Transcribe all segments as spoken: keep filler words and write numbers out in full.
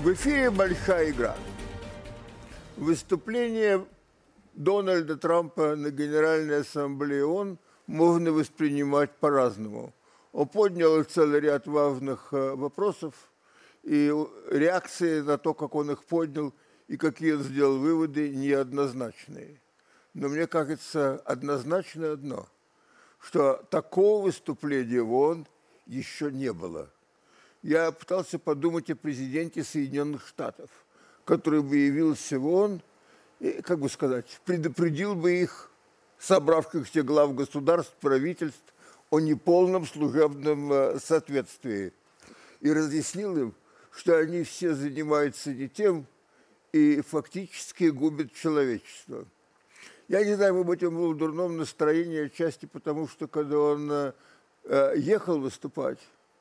В эфире «Большая игра». Выступление Дональда Трампа на Генеральной Ассамблее ООН можно воспринимать по-разному. Он поднял целый ряд важных вопросов, и реакции на то, как он их поднял, и какие он сделал выводы, неоднозначные. Но мне кажется, однозначно одно, что такого выступления в ООН еще не было. Я пытался подумать о президенте Соединенных Штатов, который бы явился в ООН и, как бы сказать, предупредил бы их, собравшихся глав государств, правительств, о неполном служебном соответствии. И разъяснил им, что они все занимаются не тем и фактически губят человечество. Я не знаю, может быть, он был в дурном настроении, отчасти потому, что когда он э, ехал выступать,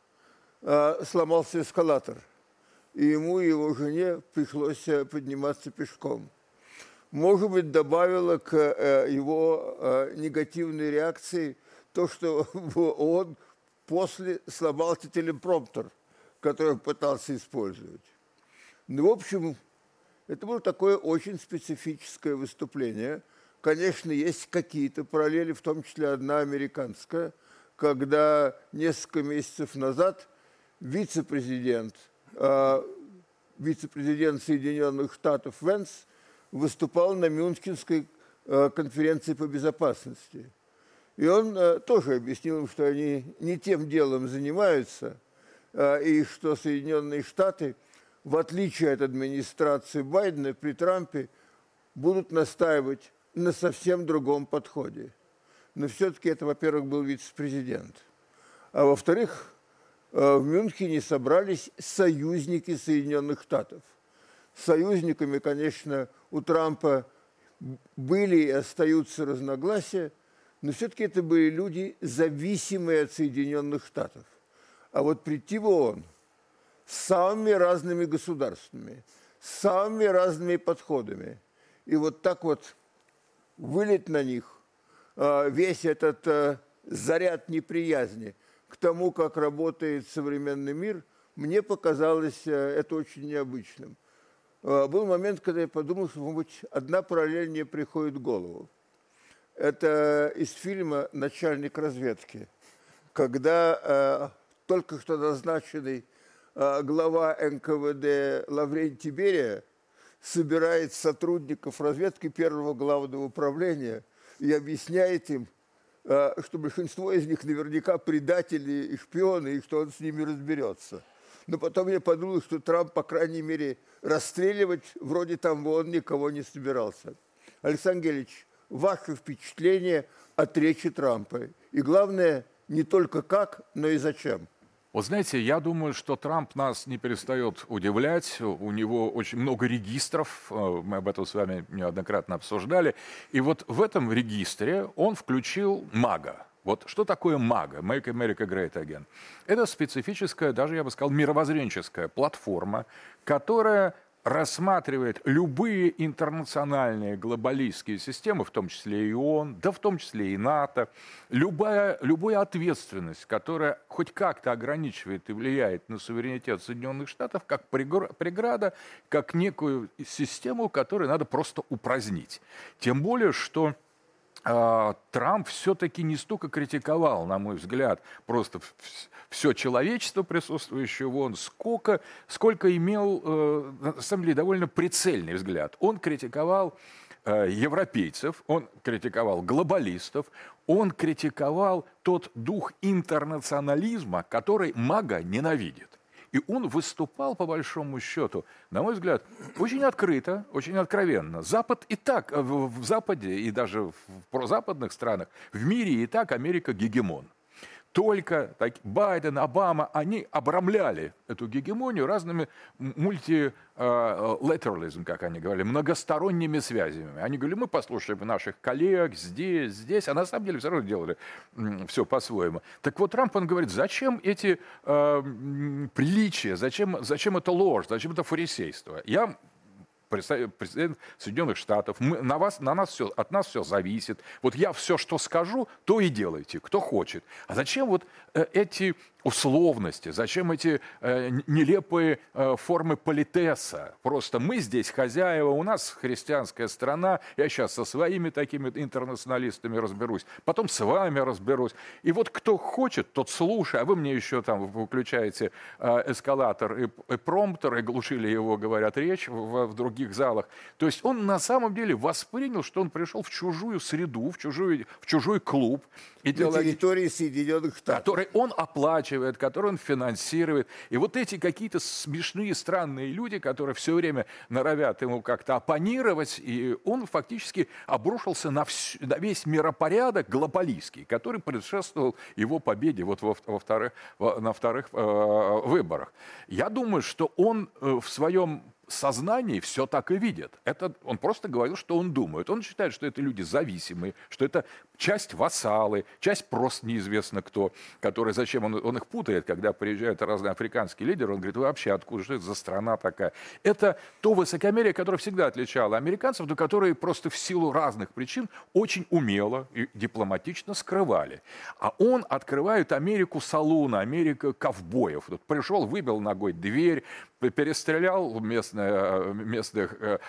э, сломался эскалатор, и ему и его жене пришлось подниматься пешком. Может быть, добавило к э, его э, негативной реакции то, что он после сломался телепромптер, который он пытался использовать. Ну, в общем, это было такое очень специфическое выступление. Конечно, есть какие-то параллели, в том числе одна американская, когда несколько месяцев назад вице-президент, э, вице-президент Соединенных Штатов Венс выступал на Мюнхенской э, конференции по безопасности. И он э, тоже объяснил им, что они не тем делом занимаются, э, и что Соединенные Штаты, в отличие от администрации Байдена, при Трампе будут настаивать на совсем другом подходе. Но все-таки это, во-первых, был вице-президент. А во-вторых, э, в Мюнхене собрались союзники Соединенных Штатов. Союзниками, конечно, у Трампа были и остаются разногласия, но все-таки это были люди, зависимые от Соединенных Штатов. А вот прийти в ООН с самыми разными государствами, с самыми разными подходами, и вот так вот вылить на них весь этот заряд неприязни к тому, как работает современный мир, мне показалось это очень необычным. Был момент, когда я подумал, что, может быть, одна параллель мне приходит в голову. Это из фильма «Начальник разведки», когда э, только что назначенный э, глава эн ка вэ дэ Лаврентий Берия собирает сотрудников разведки первого главного управления и объясняет им, э, что большинство из них наверняка предатели и шпионы, и что он с ними разберется. Но потом я подумал, что Трамп, по крайней мере, расстреливать вроде там он никого не собирался. Александр Гельевич, ваше впечатление от речи Трампа? И главное, не только как, но и зачем? Вот знаете, я думаю, что Трамп нас не перестает удивлять. У него очень много регистров, мы об этом с вами неоднократно обсуждали. И вот в этом регистре он включил мага. Вот что такое мага, Make America Great Again? Это специфическая, даже я бы сказал, мировоззренческая платформа, которая рассматривает любые интернациональные глобалистские системы, в том числе и ООН, да в том числе и НАТО, любая, любая ответственность, которая хоть как-то ограничивает и влияет на суверенитет Соединенных Штатов, как преграда, как некую систему, которую надо просто упразднить. Тем более, что Трамп все-таки не столько критиковал, на мой взгляд, просто все человечество, присутствующее в ООН, сколько, сколько имел, на самом деле, довольно прицельный взгляд. Он критиковал европейцев, он критиковал глобалистов, он критиковал тот дух интернационализма, который мага ненавидит. И он выступал, по большому счету, на мой взгляд, очень открыто, очень откровенно. Запад и так, в Западе и даже в прозападных странах, в мире и так Америка гегемон. Только так, Байден, Обама, они обрамляли эту гегемонию разными мультилатерализм, как они говорили, многосторонними связями. Они говорили, мы послушаем наших коллег здесь, здесь, а на самом деле все равно делали все по-своему. Так вот, Трамп, он говорит, зачем эти э, приличия, зачем, зачем это ложь, зачем это фарисейство? Я президент Соединенных Штатов, мы, на вас, на нас все, от нас все зависит. Вот я все, что скажу, то и делайте, кто хочет. А зачем вот э, эти условности, зачем эти э, нелепые э, формы политеса? Просто мы здесь хозяева, у нас христианская страна, я сейчас со своими такими интернационалистами разберусь, потом с вами разберусь. И вот кто хочет, тот слушай, а вы мне еще там выключаете э, эскалатор и, и промптер, и глушили его, говорят, речь в, в других залах. То есть он на самом деле воспринял, что он пришел в чужую среду, в, чужую, в чужой клуб, на территории Соединенных Штатов, который он оплачивает, который он финансирует. И вот эти какие-то смешные, странные люди, которые все время норовят ему как-то оппонировать, и он фактически обрушился на, всю, на весь миропорядок глобалистский, который предшествовал его победе вот во, во вторых, во, на вторых э, выборах. Я думаю, что он э, в своем сознании все так и видит. Это он просто говорил, что он думает. Он считает, что это люди зависимые, что это часть вассалы, часть просто неизвестно кто, которые, зачем он, он их путает, когда приезжают разные африканские лидеры, он говорит, вы вообще откуда, что это за страна такая? Это то высокомерие, которое всегда отличало американцев, но которые просто в силу разных причин очень умело и дипломатично скрывали. А он открывает Америку салуна, Америка ковбоев. Тут пришел, выбил ногой дверь, перестрелял местные, местных,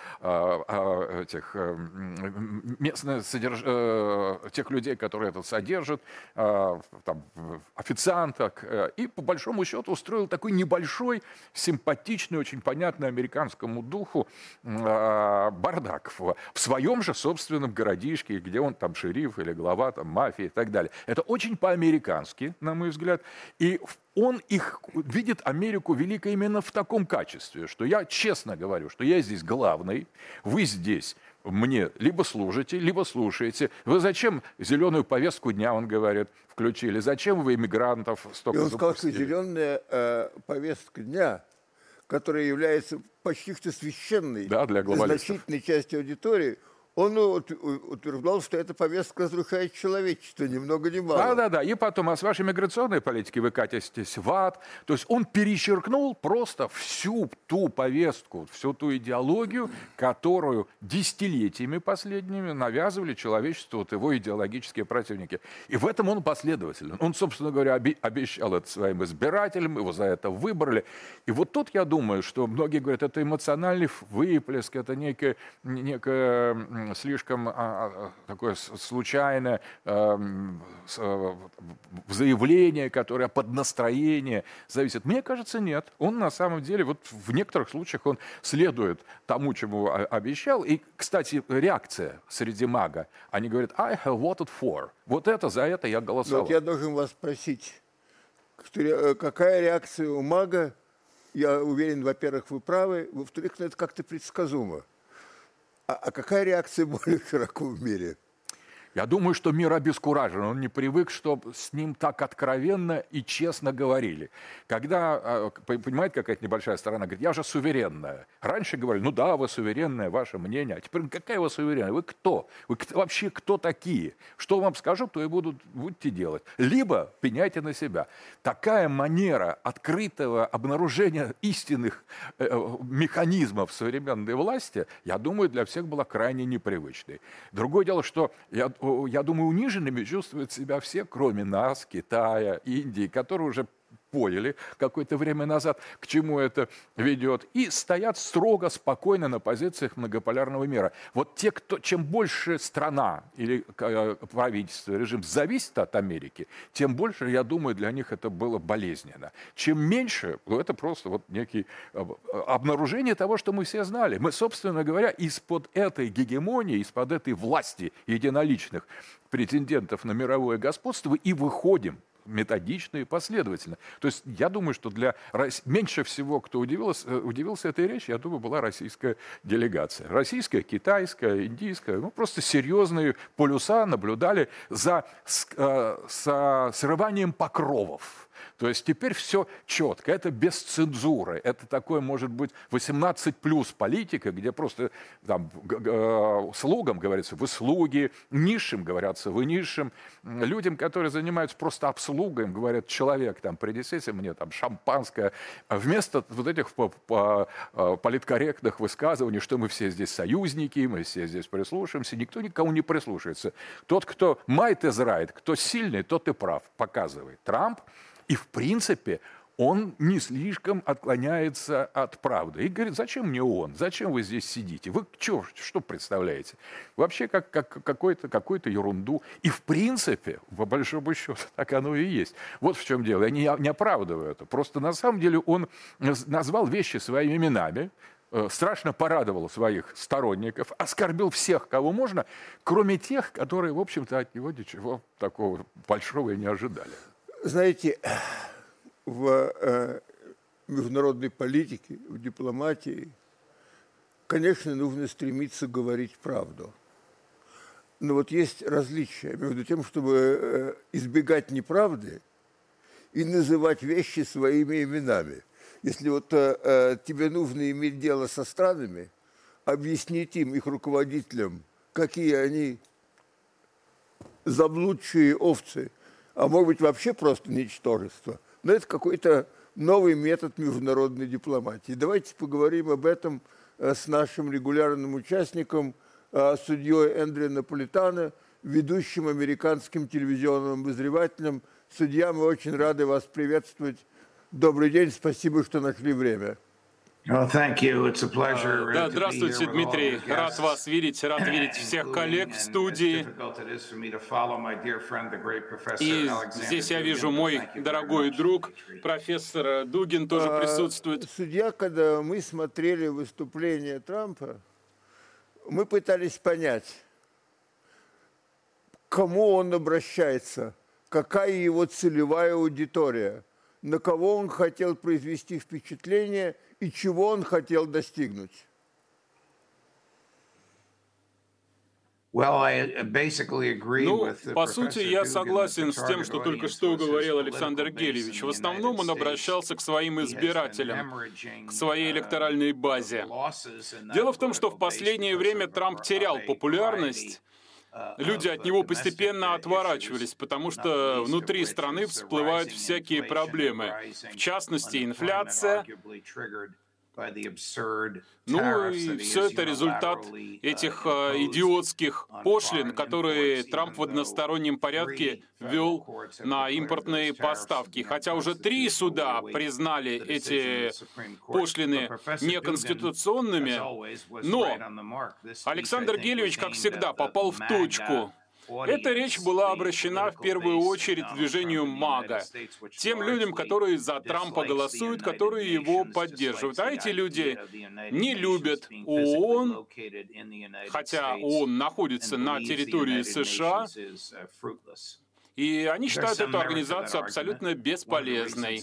этих, местных содерж... тех людей, которые это содержат, там, официанток, и по большому счету устроил такой небольшой, симпатичный, очень понятный американскому духу бардак в, в своем же собственном городишке, где он там шериф или глава там, мафии и так далее. Это очень по-американски, на мой взгляд, и он их видит, Америку великой именно в таком качестве, что я честно говорю, что я здесь главный, вы здесь мне либо служите, либо слушаете. Вы зачем зеленую повестку дня, он говорит, включили? Зачем вы иммигрантов столько запустили? И он сказал, запустили? что зеленая э, повестка дня, которая является почти что священной да, для, для значительной части аудитории, он утверждал, что эта повестка разрушает человечество, ни много ни мало. Да-да-да, и потом, а с вашей миграционной политикой вы катитесь в ад. То есть он перечеркнул просто всю ту повестку, всю ту идеологию, которую десятилетиями последними навязывали человечеству вот его идеологические противники. И в этом он последователен. Он, собственно говоря, обещал это своим избирателям, его за это выбрали. И вот тут я думаю, что многие говорят, это эмоциональный выплеск, это некое... некое слишком а, такое случайное а, а, заявление, которое под настроение зависит. Мне кажется, нет. Он на самом деле, вот в некоторых случаях он следует тому, чему обещал. И, кстати, реакция среди мага. Они говорят, I have voted for. Вот это, за это я голосовал. Вот я должен вас спросить, какая реакция у мага? Я уверен, во-первых, вы правы. Во-вторых, ну, это как-то предсказуемо. А, а какая реакция более широко в мире? Я думаю, что мир обескуражен. Он не привык, чтобы с ним так откровенно и честно говорили. Когда, понимаете, какая-то небольшая страна говорит, я же суверенная. Раньше говорили, ну да, вы суверенная, ваше мнение. А теперь, какая вы суверенная? Вы кто? Вы вообще кто такие? Что вам скажу, то и будут, будете делать. Либо пеняйте на себя. Такая манера открытого обнаружения истинных э, механизмов современной власти, я думаю, для всех была крайне непривычной. Другое дело, что я Я думаю, униженными чувствуют себя все, кроме нас, Китая, Индии, которые уже поняли какое-то время назад, к чему это ведет, и стоят строго, спокойно на позициях многополярного мира. Вот те, кто, чем больше страна или правительство, режим зависит от Америки, тем больше, я думаю, для них это было болезненно. Чем меньше, ну, это просто вот некие обнаружение того, что мы все знали. Мы, собственно говоря, из-под этой гегемонии, из-под этой власти единоличных претендентов на мировое господство и выходим методично и последовательно. То есть я думаю, что для России меньше всего, кто удивился, удивился этой речи, я думаю, была российская делегация. Российская, китайская, индийская. Ну, просто серьезные полюса наблюдали за со срыванием покровов. То есть теперь все четко, это без цензуры, это такое, может быть, восемнадцать плюс политика, где просто там, слугам говорится «вы слуги», низшим говорятся «вы низшим», людям, которые занимаются просто обслугой, говорят «человек, там, принесите мне там шампанское», вместо вот этих политкорректных высказываний, что мы все здесь союзники, мы все здесь прислушаемся, никто никому не прислушается. Тот, кто might is right, кто сильный, тот и прав, показывает Трамп. И, в принципе, он не слишком отклоняется от правды. И говорит, зачем мне он? Зачем вы здесь сидите? Вы чё, что представляете? Вообще как, как какую-то, какую-то ерунду. И в принципе, по большому счету, так оно и есть. Вот в чем дело. Я не, не оправдываю это. Просто на самом деле он назвал вещи своими именами, страшно порадовал своих сторонников, оскорбил всех, кого можно, кроме тех, которые, в общем-то, от него ничего такого большого и не ожидали. Знаете, в э, международной политике, в дипломатии, конечно, нужно стремиться говорить правду. Но вот есть различия между тем, чтобы э, избегать неправды и называть вещи своими именами. Если вот э, тебе нужно иметь дело со странами, объяснить им, их руководителям, какие они заблудшие овцы, а может быть вообще просто ничтожество. Но это какой-то новый метод международной дипломатии. Давайте поговорим об этом с нашим регулярным участником, судьей Эндрю Наполитано, ведущим американским телевизионным обозревателем. Судья, мы очень рады вас приветствовать. Добрый день, спасибо, что нашли время. Oh, thank you. It's a pleasure. Да, здравствуйте, Дмитрий. Рад вас видеть, рад видеть всех коллег в студии. И здесь я вижу мой дорогой друг, профессор Дугин, тоже присутствует. Судья, когда мы смотрели выступление Трампа, мы пытались понять, к кому он обращается, какая его целевая аудитория, на кого он хотел произвести впечатление и чего он хотел достигнуть. Ну, по сути, я согласен с тем, что только что говорил Александр Гелевич. В основном он обращался к своим избирателям, к своей электоральной базе. Дело в том, что в последнее время Трамп терял популярность. Люди от него постепенно отворачивались, потому что внутри страны всплывают всякие проблемы. В частности, инфляция. Ну и все это результат этих э, идиотских пошлин, которые Трамп в одностороннем порядке ввел на импортные поставки. Хотя уже три суда признали эти пошлины неконституционными, но Александр Гелевич, как всегда, попал в точку. Эта речь была обращена в первую очередь к движению МАГА, тем людям, которые за Трампа голосуют, которые его поддерживают. А эти люди не любят ООН, хотя ООН находится на территории США, и они считают эту организацию абсолютно бесполезной.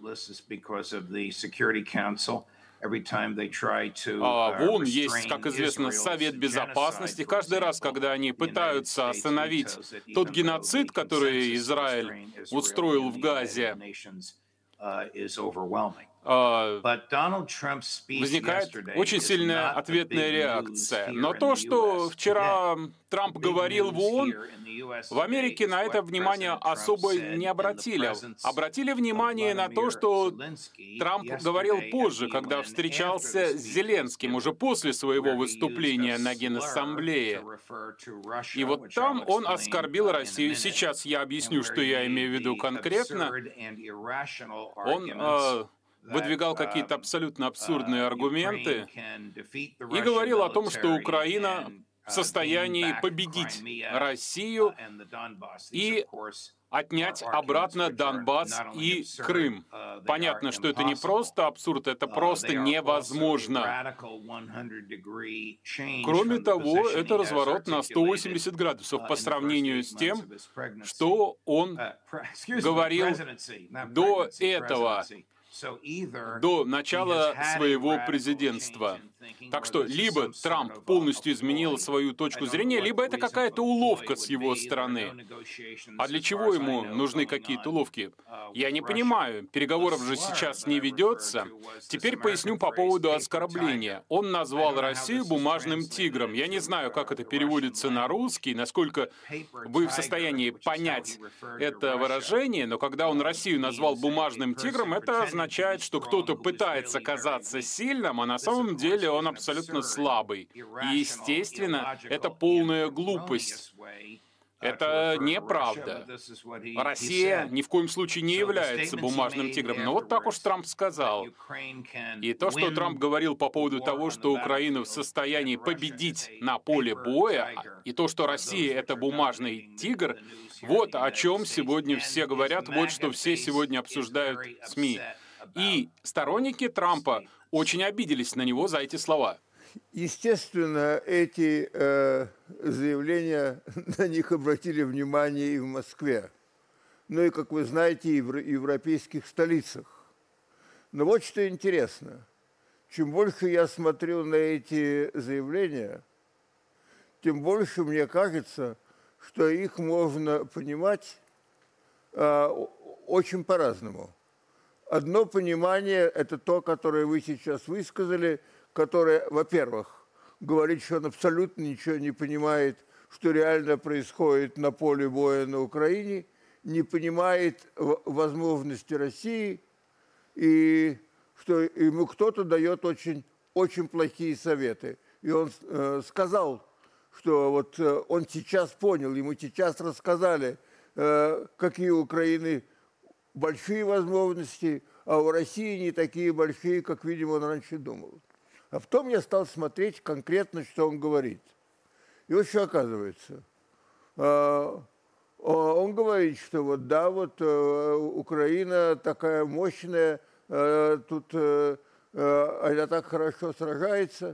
А в ООН есть, как известно, Совет Безопасности. Каждый раз, когда они пытаются остановить тот геноцид, который Израиль устроил в Газе, возникает очень сильная ответная реакция. Но то, что вчера Трамп говорил в ООН, в Америке на это внимание особо не обратили. Обратили внимание на то, что Трамп говорил позже, когда встречался с Зеленским, уже после своего выступления на Генассамблее. И вот там он оскорбил Россию. Сейчас я объясню, что я имею в виду конкретно. Он э, выдвигал какие-то абсолютно абсурдные аргументы и говорил о том, что Украина в состоянии победить Россию и отнять обратно Донбасс и Крым. Понятно, что это не просто абсурд, это просто невозможно. Кроме того, это разворот на сто восемьдесят градусов по сравнению с тем, что он говорил до этого, до начала своего президентства. Так что либо Трамп полностью изменил свою точку зрения, либо это какая-то уловка с его стороны. А для чего ему нужны какие-то уловки? Я не понимаю. Переговоров же сейчас не ведется. Теперь поясню по поводу оскорбления. Он назвал Россию бумажным тигром. Я не знаю, как это переводится на русский, насколько вы в состоянии понять это выражение, но когда он Россию назвал бумажным тигром, это означает, что кто-то пытается казаться сильным, а на самом деле он абсолютно слабый. И, естественно, это полная глупость. Это неправда. Россия ни в коем случае не является бумажным тигром. Но вот так уж Трамп сказал. И то, что Трамп говорил по поводу того, что Украина в состоянии победить на поле боя, и то, что Россия — это бумажный тигр, вот о чем сегодня все говорят, вот что все сегодня обсуждают СМИ. И сторонники Трампа очень обиделись на него за эти слова. Естественно, эти э, заявления, на них обратили внимание и в Москве. Ну и, как вы знаете, и в европейских столицах. Но вот что интересно. Чем больше я смотрю на эти заявления, тем больше мне кажется, что их можно понимать э, очень по-разному. Одно понимание – это то, которое вы сейчас высказали, которое, во-первых, говорит, что он абсолютно ничего не понимает, что реально происходит на поле боя на Украине, не понимает возможности России, и что ему кто-то дает очень, очень плохие советы. И он э, сказал, что вот э, он сейчас понял, ему сейчас рассказали, э, какие у Украины большие возможности, а у России не такие большие, как, видимо, он раньше думал. А потом я стал смотреть конкретно, что он говорит. И вот что оказывается. Он говорит, что вот да, вот Украина такая мощная, тут она так хорошо сражается.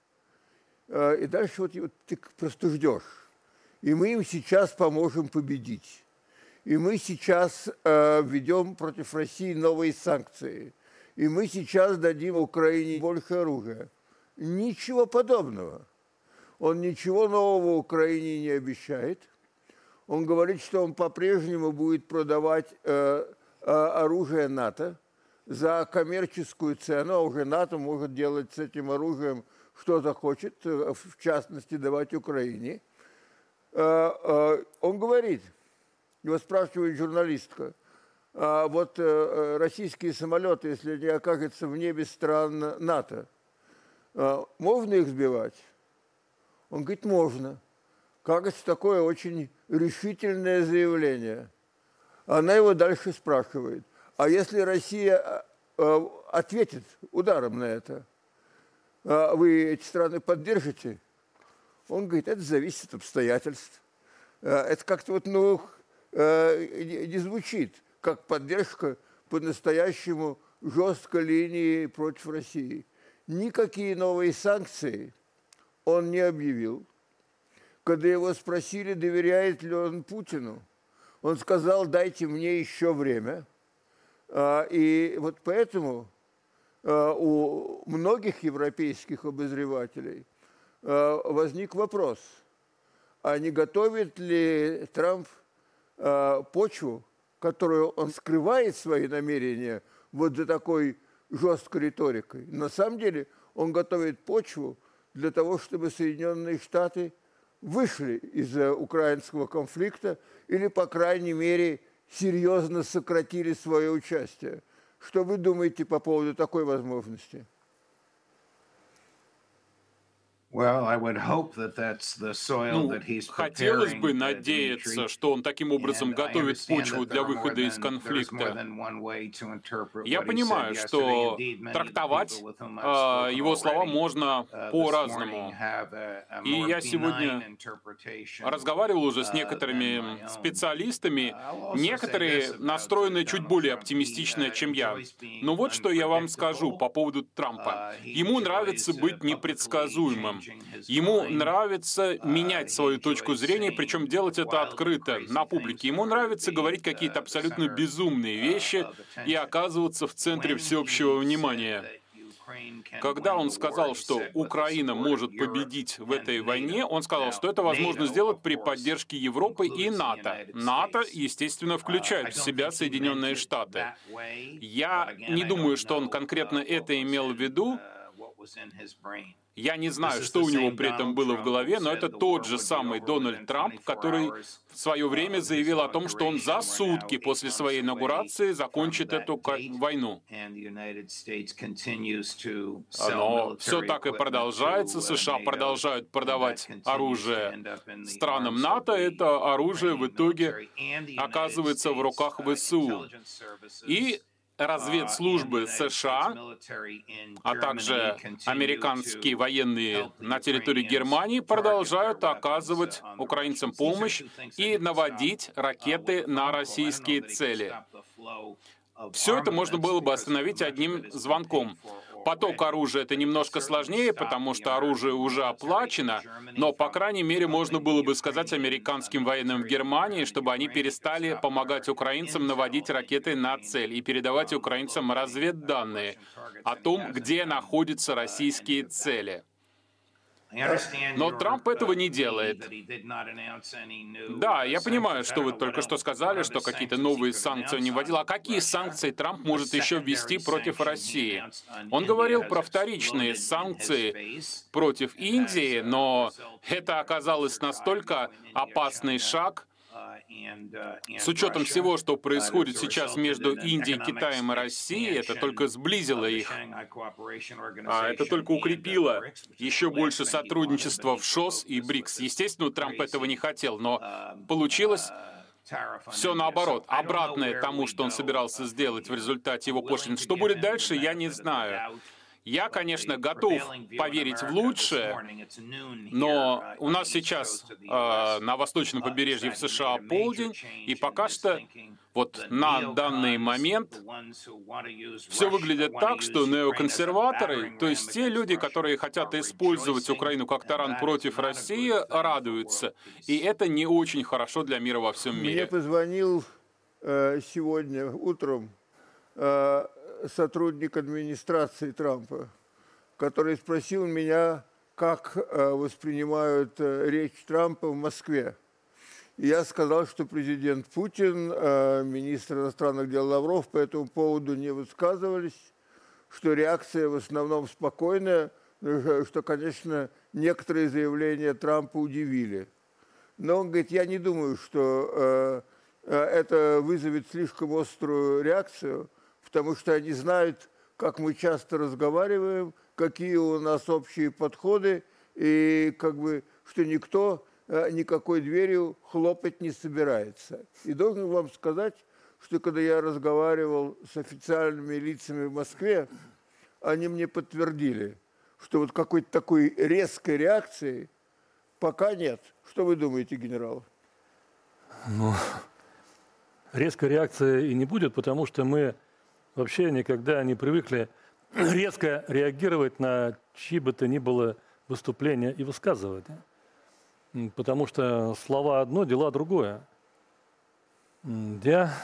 И дальше вот ты просто ждешь. И мы им сейчас поможем победить. И мы сейчас введем против России новые санкции. И мы сейчас дадим Украине больше оружия. Ничего подобного. Он ничего нового Украине не обещает. Он говорит, что он по-прежнему будет продавать э, э, оружие НАТО за коммерческую цену, а уже НАТО может делать с этим оружием что захочет, в частности, давать Украине. Э, э, он говорит, его спрашивает журналистка, а вот э, российские самолеты, если они окажутся в небе стран НАТО, э, можно их сбивать? Он говорит, можно. Кажется, такое очень решительное заявление. Она его дальше спрашивает, а если Россия э, ответит ударом на это, э, вы эти страны поддержите? Он говорит, это зависит от обстоятельств. Э, это как-то вот, ну, э, не, не звучит как поддержка по-настоящему жесткой линии против России. Никакие новые санкции он не объявил. Когда его спросили, доверяет ли он Путину, он сказал, дайте мне еще время. И вот поэтому у многих европейских обозревателей возник вопрос, а не готовит ли Трамп почву, которую он скрывает свои намерения вот за такой жесткой риторикой. На самом деле он готовит почву для того, чтобы Соединенные Штаты вышли из украинского конфликта или, по крайней мере, серьезно сократили свое участие. Что вы думаете по поводу такой возможности? Well, I would hope that that's the soil that he's Ну, хотелось бы preparing надеяться, что он таким образом готовит почву для выхода из конфликта. Я понимаю, что трактовать э, его слова можно по-разному. И я сегодня разговаривал уже с некоторыми специалистами. Некоторые настроены чуть более оптимистично, чем я. Но вот что я вам скажу по поводу Трампа. Ему нравится быть непредсказуемым. Ему нравится менять свою точку зрения, причем делать это открыто, на публике. Ему нравится говорить какие-то абсолютно безумные вещи и оказываться в центре всеобщего внимания. Когда он сказал, что Украина может победить в этой войне, он сказал, что это возможно сделать при поддержке Европы и НАТО. НАТО, естественно, включает в себя Соединенные Штаты. Я не думаю, что он конкретно это имел в виду. Я не знаю, что у него при этом было в голове, но это тот же самый Дональд Трамп, который в свое время заявил о том, что он за сутки после своей инаугурации закончит эту войну. Но все так и продолжается. США продолжают продавать оружие странам НАТО. Это оружие в итоге оказывается в руках ВСУ. И разведслужбы США, а также американские военные на территории Германии продолжают оказывать украинцам помощь и наводить ракеты на российские цели. Все это можно было бы остановить одним звонком. Поток оружия — это немножко сложнее, потому что оружие уже оплачено, но, по крайней мере, можно было бы сказать американским военным в Германии, чтобы они перестали помогать украинцам наводить ракеты на цель и передавать украинцам разведданные о том, где находятся российские цели. Но Трамп этого не делает. Да, я понимаю, что вы только что сказали, что какие-то новые санкции он не вводил. А какие санкции Трамп может еще ввести против России? Он говорил про вторичные санкции против Индии, но это оказалось настолько опасный шаг, с учетом всего, что происходит сейчас между Индией, Китаем и Россией, это только сблизило их. А это только укрепило еще больше сотрудничества в ШОС и БРИКС. Естественно, Трамп этого не хотел, но получилось все наоборот, обратное тому, что он собирался сделать в результате его пошлин. Что будет дальше, я не знаю. Я, конечно, готов поверить в лучшее, но у нас сейчас э, на восточном побережье в США полдень, и пока что вот на данный момент все выглядит так, что неоконсерваторы, то есть те люди, которые хотят использовать Украину как таран против России, радуются. И это не очень хорошо для мира во всем мире. Мне позвонил э, сегодня утром э, сотрудник администрации Трампа, который спросил меня, как э, воспринимают э, речь Трампа в Москве. И я сказал, что президент Путин, э, министр иностранных дел Лавров по этому поводу не высказывались, что реакция в основном спокойная, что, конечно, некоторые заявления Трампа удивили. Но он говорит, я не думаю, что э, это вызовет слишком острую реакцию, потому что они знают, как мы часто разговариваем, какие у нас общие подходы, и как бы, что никто никакой дверью хлопать не собирается. И должен вам сказать, что когда я разговаривал с официальными лицами в Москве, они мне подтвердили, что вот какой-то такой резкой реакции пока нет. Что вы думаете, генерал? Ну, резкой реакции и не будет, потому что мы вообще никогда не привыкли резко реагировать на чьи бы то ни было выступления и высказывать. Потому что слова одно, дела другое. Я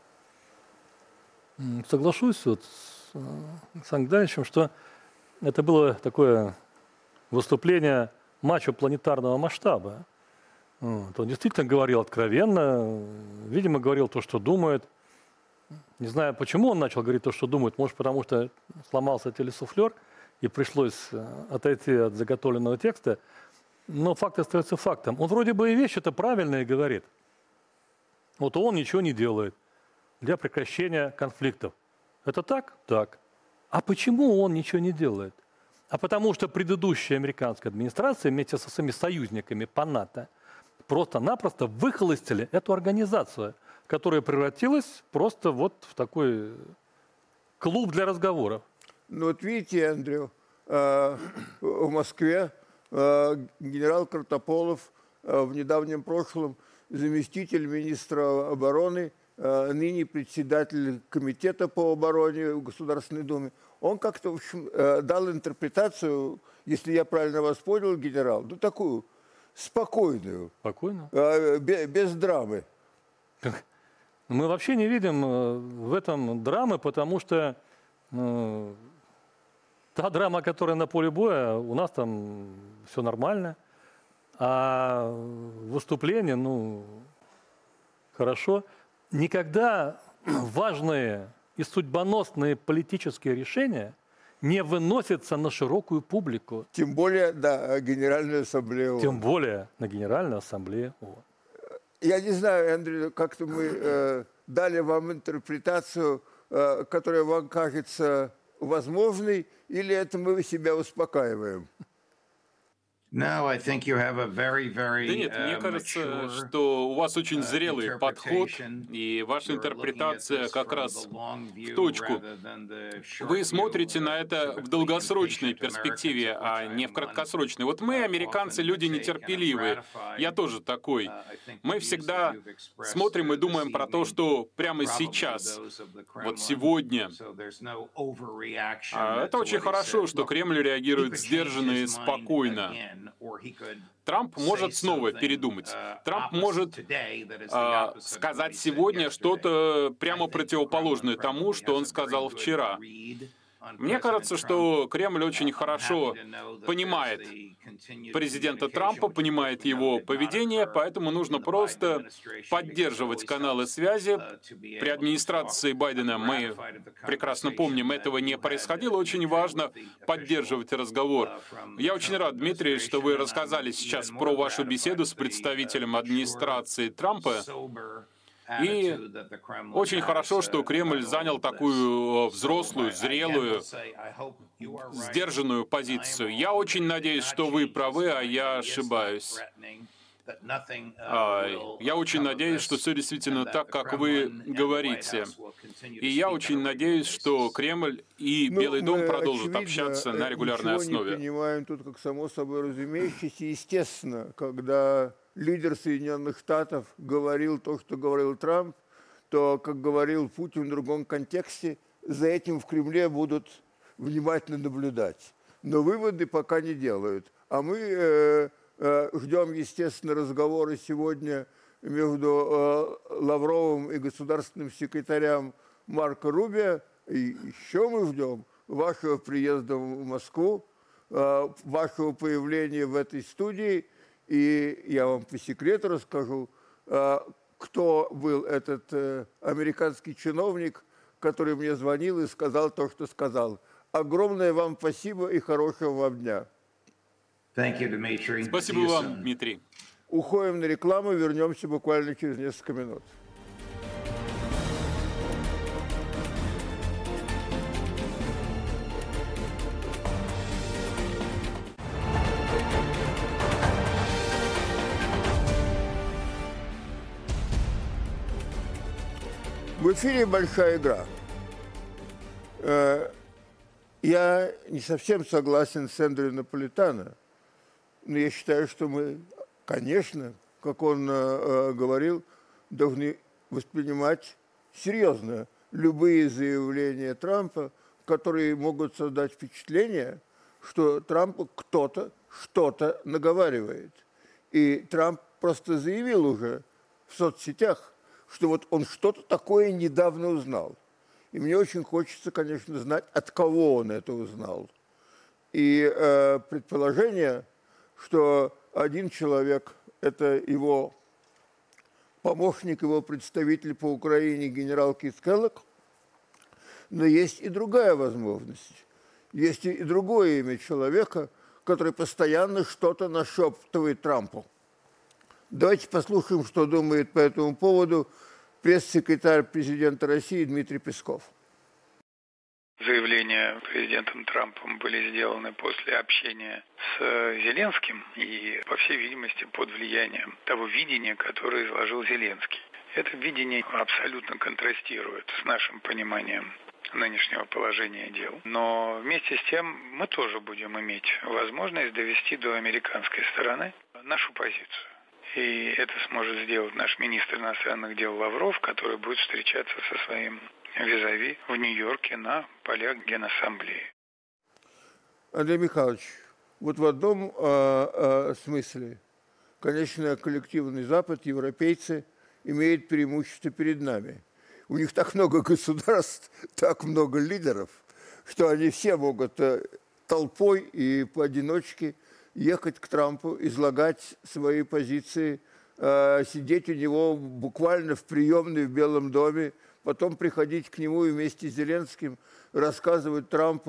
соглашусь вот с Александром Геннадьевичем, что это было такое выступление мачо-планетарного масштаба. Вот. Он действительно говорил откровенно, видимо, говорил то, что думает. Не знаю, почему он начал говорить то, что думает. Может, потому что сломался телесуфлер и пришлось отойти от заготовленного текста. Но факт остается фактом. Он вроде бы и вещи-то правильные говорит. Вот он ничего не делает для прекращения конфликтов. Это так? Так. А почему он ничего не делает? А потому что предыдущая американская администрация вместе со своими союзниками по НАТО просто-напросто выхолостили эту организацию, которая превратилась просто вот в такой клуб для разговоров. Ну вот видите, Андрей, э, в Москве э, генерал Картополов э, в недавнем прошлом заместитель министра обороны, э, ныне председатель комитета по обороне в Государственной Думе, он как-то, в общем, э, дал интерпретацию, если я правильно вас понял, генерал, ну такую спокойную, Спокойно? Э, без, без драмы. Мы вообще не видим в этом драмы, потому что э, та драма, которая на поле боя, у нас там все нормально. А выступление, ну, хорошо. Никогда важные и судьбоносные политические решения не выносится на широкую публику. Тем более, да, Генеральную Ассамблею ООН. Тем более на Генеральную Ассамблею ООН. Я не знаю, Андрей, как-то мы э, дали вам интерпретацию, э, которая вам кажется возможной, или это мы себя успокаиваем? No, I think you have a very, very, Да нет, мне uh, кажется, mature, что у вас очень uh, зрелый подход, interpretation. и ваша You're looking at интерпретация this как from раз the long в view точку. rather than the short Вы view, смотрите uh, на это в typically долгосрочной impatient перспективе, Americans, of which а I не am в one, краткосрочной. Вот мы, uh, американцы, often люди would say kind of нетерпеливые. gratified. Я тоже такой. Uh, I think the Мы views that всегда you've expressed, смотрим и uh, думаем this про то, evening что are прямо probably сейчас, those of the вот Kremlin. сегодня. So there's no overreaction А, Это to очень what he хорошо, said. что Look, Кремль he реагирует could change сдержанно и his mind спокойно. again, or he could Трамп say может снова something, передумать. uh, Трамп opposite может today that is the а, opposite of what сказать he said сегодня yesterday. что-то I прямо think the противоположное Kremlin тому, probably что он has a very сказал good вчера. read on Мне President кажется, Trump. что Кремль Uh, очень I'm хорошо happy to know that понимает there's the continued президента communication, Трампа, which, of понимает course, we know его did not поведение, occur поэтому нужно in the Biden просто administration, because it поддерживать always каналы helps, связи. uh, to be При able to администрации talk. Байдена I'm мы gratified of the прекрасно conversation помним, that этого не you had, происходило. uh, Очень Dmitry, важно with the official, поддерживать разговор. uh, from the Я очень Trump рад, Дмитрий, что вы administration, and I'm рассказали even сейчас more про вашу gratified беседу of с the, uh, представителем mature, администрации Трампа. sober И attitude that the Kremlin очень has, хорошо, что uh, Кремль about all занял of this. такую э, So взрослую, I, I again зрелую, will say, I hope you are right. сдержанную позицию. Я очень надеюсь, что вы правы, а я ошибаюсь. А, Я очень надеюсь, что все действительно так, как вы говорите. И я очень надеюсь, что Кремль и Ну, Белый дом мы, продолжат очевидно, общаться э, на регулярной ничего не основе. принимаем тут как само собой разумеющееся. Естественно, когда лидер Соединенных Штатов говорил то, что говорил Трамп, то, как говорил Путин в другом контексте, за этим в Кремле будут внимательно наблюдать. Но выводы пока не делают. А мы э, э, ждем, естественно, разговора сегодня между э, Лавровым и государственным секретарем Марко Рубио. И еще мы ждем вашего приезда в Москву, э, вашего появления в этой студии. И я вам по секрету расскажу, э, кто был этот э, американский чиновник, который мне звонил и сказал то, что сказал. Огромное вам спасибо и хорошего вам дня. Thank you, Dmitry. Спасибо See you вам, soon. Дмитрий. Уходим на рекламу, вернемся буквально через несколько минут. В эфире «Большая игра». Я не совсем согласен с Эндрю Наполитано, но я считаю, что мы, конечно, как он говорил, должны воспринимать серьезно любые заявления Трампа, которые могут создать впечатление, что Трампу кто-то что-то наговаривает. И Трамп просто заявил уже в соцсетях, что вот он что-то такое недавно узнал. И мне очень хочется, конечно, знать, от кого он это узнал. И э, предположение, что один человек, это его помощник, его представитель по Украине, генерал Кит Келлог, но есть и другая возможность. Есть и другое имя человека, который постоянно что-то нашептывает Трампу. Давайте послушаем, что думает по этому поводу пресс-секретарь президента России Дмитрий Песков. Заявления президентом Трампом были сделаны после общения с Зеленским и, по всей видимости, под влиянием того видения, которое изложил Зеленский. Это видение абсолютно контрастирует с нашим пониманием нынешнего положения дел. Но вместе с тем мы тоже будем иметь возможность довести до американской стороны нашу позицию. И это сможет сделать наш министр иностранных дел Лавров, который будет встречаться со своим визави в Нью-Йорке на полях Генассамблеи. Андрей Михайлович, вот в одном э, э, смысле, конечно, коллективный Запад, европейцы, имеют преимущество перед нами. У них так много государств, так много лидеров, что они все могут э, толпой и поодиночке ехать к Трампу, излагать свои позиции, э, сидеть у него буквально в приемной в Белом доме, потом приходить к нему и вместе с Зеленским рассказывать Трампу,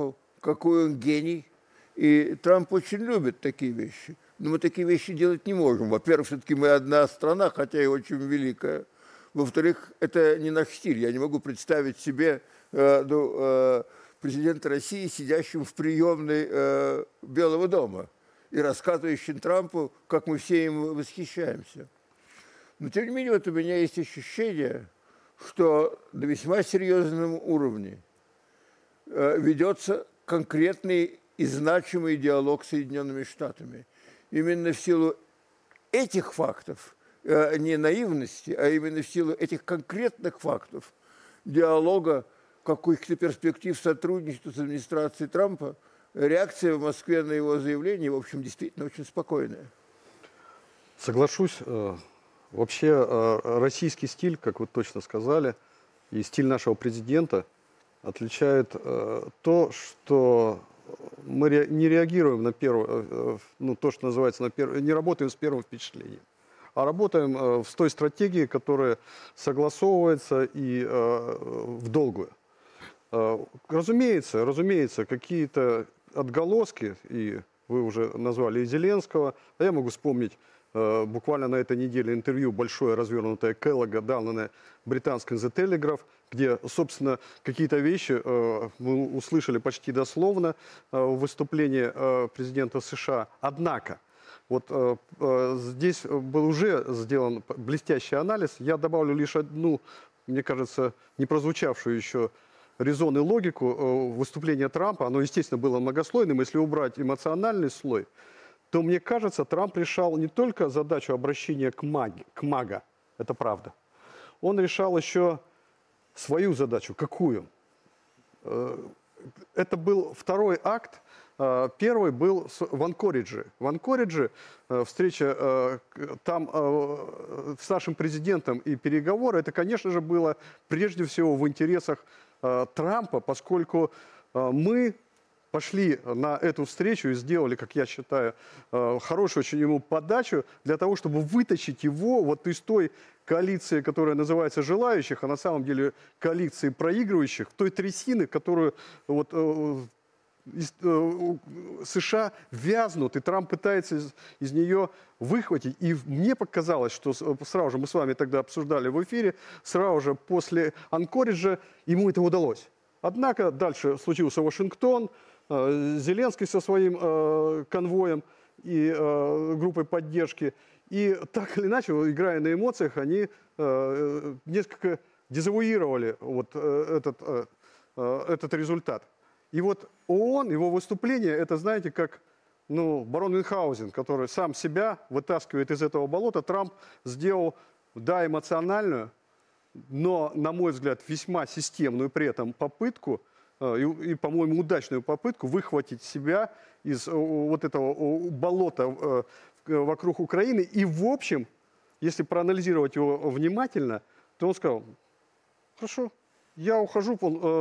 какой он гений. И Трамп очень любит такие вещи. Но мы такие вещи делать не можем. Во-первых, все-таки мы одна страна, хотя и очень великая. Во-вторых, это не наш стиль. Я не могу представить себе э, ну, э, президента России, сидящим в приемной э, Белого дома и рассказывающим Трампу, как мы все им восхищаемся. Но, тем не менее, вот у меня есть ощущение, что на весьма серьезном уровне э, ведется конкретный и значимый диалог с Соединенными Штатами. Именно в силу этих фактов, э, не наивности, а именно в силу этих конкретных фактов диалога, каких-то перспектив сотрудничества с администрацией Трампа, реакция в Москве на его заявление, в общем, действительно очень спокойная. Соглашусь. Вообще российский стиль, как вы точно сказали, и стиль нашего президента отличает то, что мы не реагируем на первое, ну, то, что называется, на первое, не работаем с первым впечатлением, а работаем с той стратегией, которая согласовывается и в долгую. Разумеется, разумеется, какие-то отголоски, и вы уже назвали и Зеленского, а я могу вспомнить буквально на этой неделе интервью большое, развернутое Келлога, данное британским The Telegraph, где, собственно, какие-то вещи мы услышали почти дословно в выступлении президента США. Однако, вот здесь был уже сделан блестящий анализ. Я добавлю лишь одну, мне кажется, не прозвучавшую еще резон и логику выступления Трампа. Оно, естественно, было многослойным. Если убрать эмоциональный слой, то, мне кажется, Трамп решал не только задачу обращения к маге, к мага, это правда. Он решал еще свою задачу. Какую? Это был второй акт. Первый был в Анкоридже. В Анкоридже встреча там с нашим президентом и переговоры, это, конечно же, было прежде всего в интересах Трампа, поскольку мы пошли на эту встречу и сделали, как я считаю, хорошую очень ему подачу для того, чтобы вытащить его вот из той коалиции, которая называется «желающих», а на самом деле коалиции проигрывающих, той трясины, которую вот, из, США вязнут, и Трамп пытается из, из нее выхватить. И мне показалось, что сразу же, мы с вами тогда обсуждали в эфире, сразу же после Анкориджа ему это удалось. Однако дальше случился Вашингтон, Зеленский со своим э, конвоем и э, группой поддержки. И так или иначе, играя на эмоциях, они э, несколько дезавуировали вот, э, этот, э, этот результат. И вот ООН, его выступление, это, знаете, как ну, барон Мюнхгаузен, который сам себя вытаскивает из этого болота. Трамп сделал, да, эмоциональную, но, на мой взгляд, весьма системную при этом попытку, и, и по-моему, удачную попытку выхватить себя из вот этого болота вокруг Украины. И, в общем, если проанализировать его внимательно, то он сказал: хорошо, я ухожу,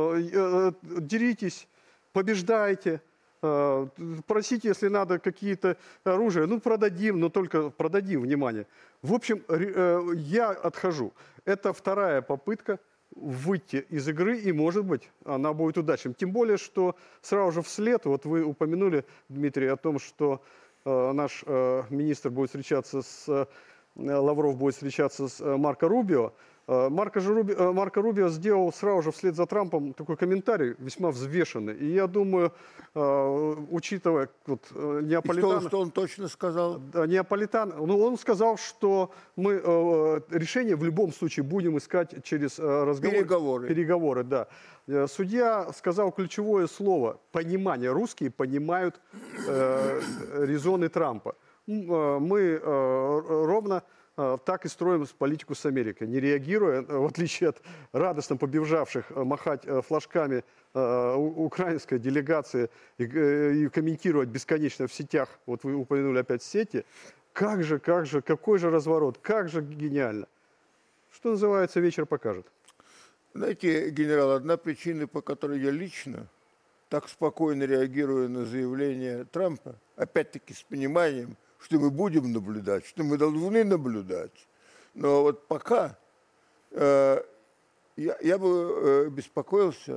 деритесь, побеждайте, просите, если надо, какие-то оружия, ну, продадим, но только продадим, внимание. В общем, я отхожу. Это вторая попытка выйти из игры, и, может быть, она будет удачной. Тем более, что сразу же вслед, вот вы упомянули, Дмитрий, о том, что э, наш э, министр будет встречаться с, э, Лавров будет встречаться с э, Марко Рубио. Э, Марко, же Руби, э, Марко Рубио сделал сразу же вслед за Трампом такой комментарий, весьма взвешенный. И я думаю, э, учитывая вот, э, Неаполитана... Что, что он точно сказал? Неаполитан, ну, он сказал, что мы э, решение в любом случае будем искать через э, разговор, переговоры. Переговоры, да. Судья сказал ключевое слово – понимание. Русские понимают э, резоны Трампа. Мы э, ровно э, так и строим политику с Америкой, не реагируя, в отличие от радостно побежавших махать э, флажками э, украинской делегации и, э, и комментировать бесконечно в сетях. Вот вы упомянули опять сети. Как же, как же, какой же разворот, как же гениально. Что называется, вечер покажет. Знаете, генерал, одна причина, по которой я лично так спокойно реагирую на заявление Трампа, опять-таки с пониманием, что мы будем наблюдать, что мы должны наблюдать. Но вот пока э, я, я бы э, беспокоился,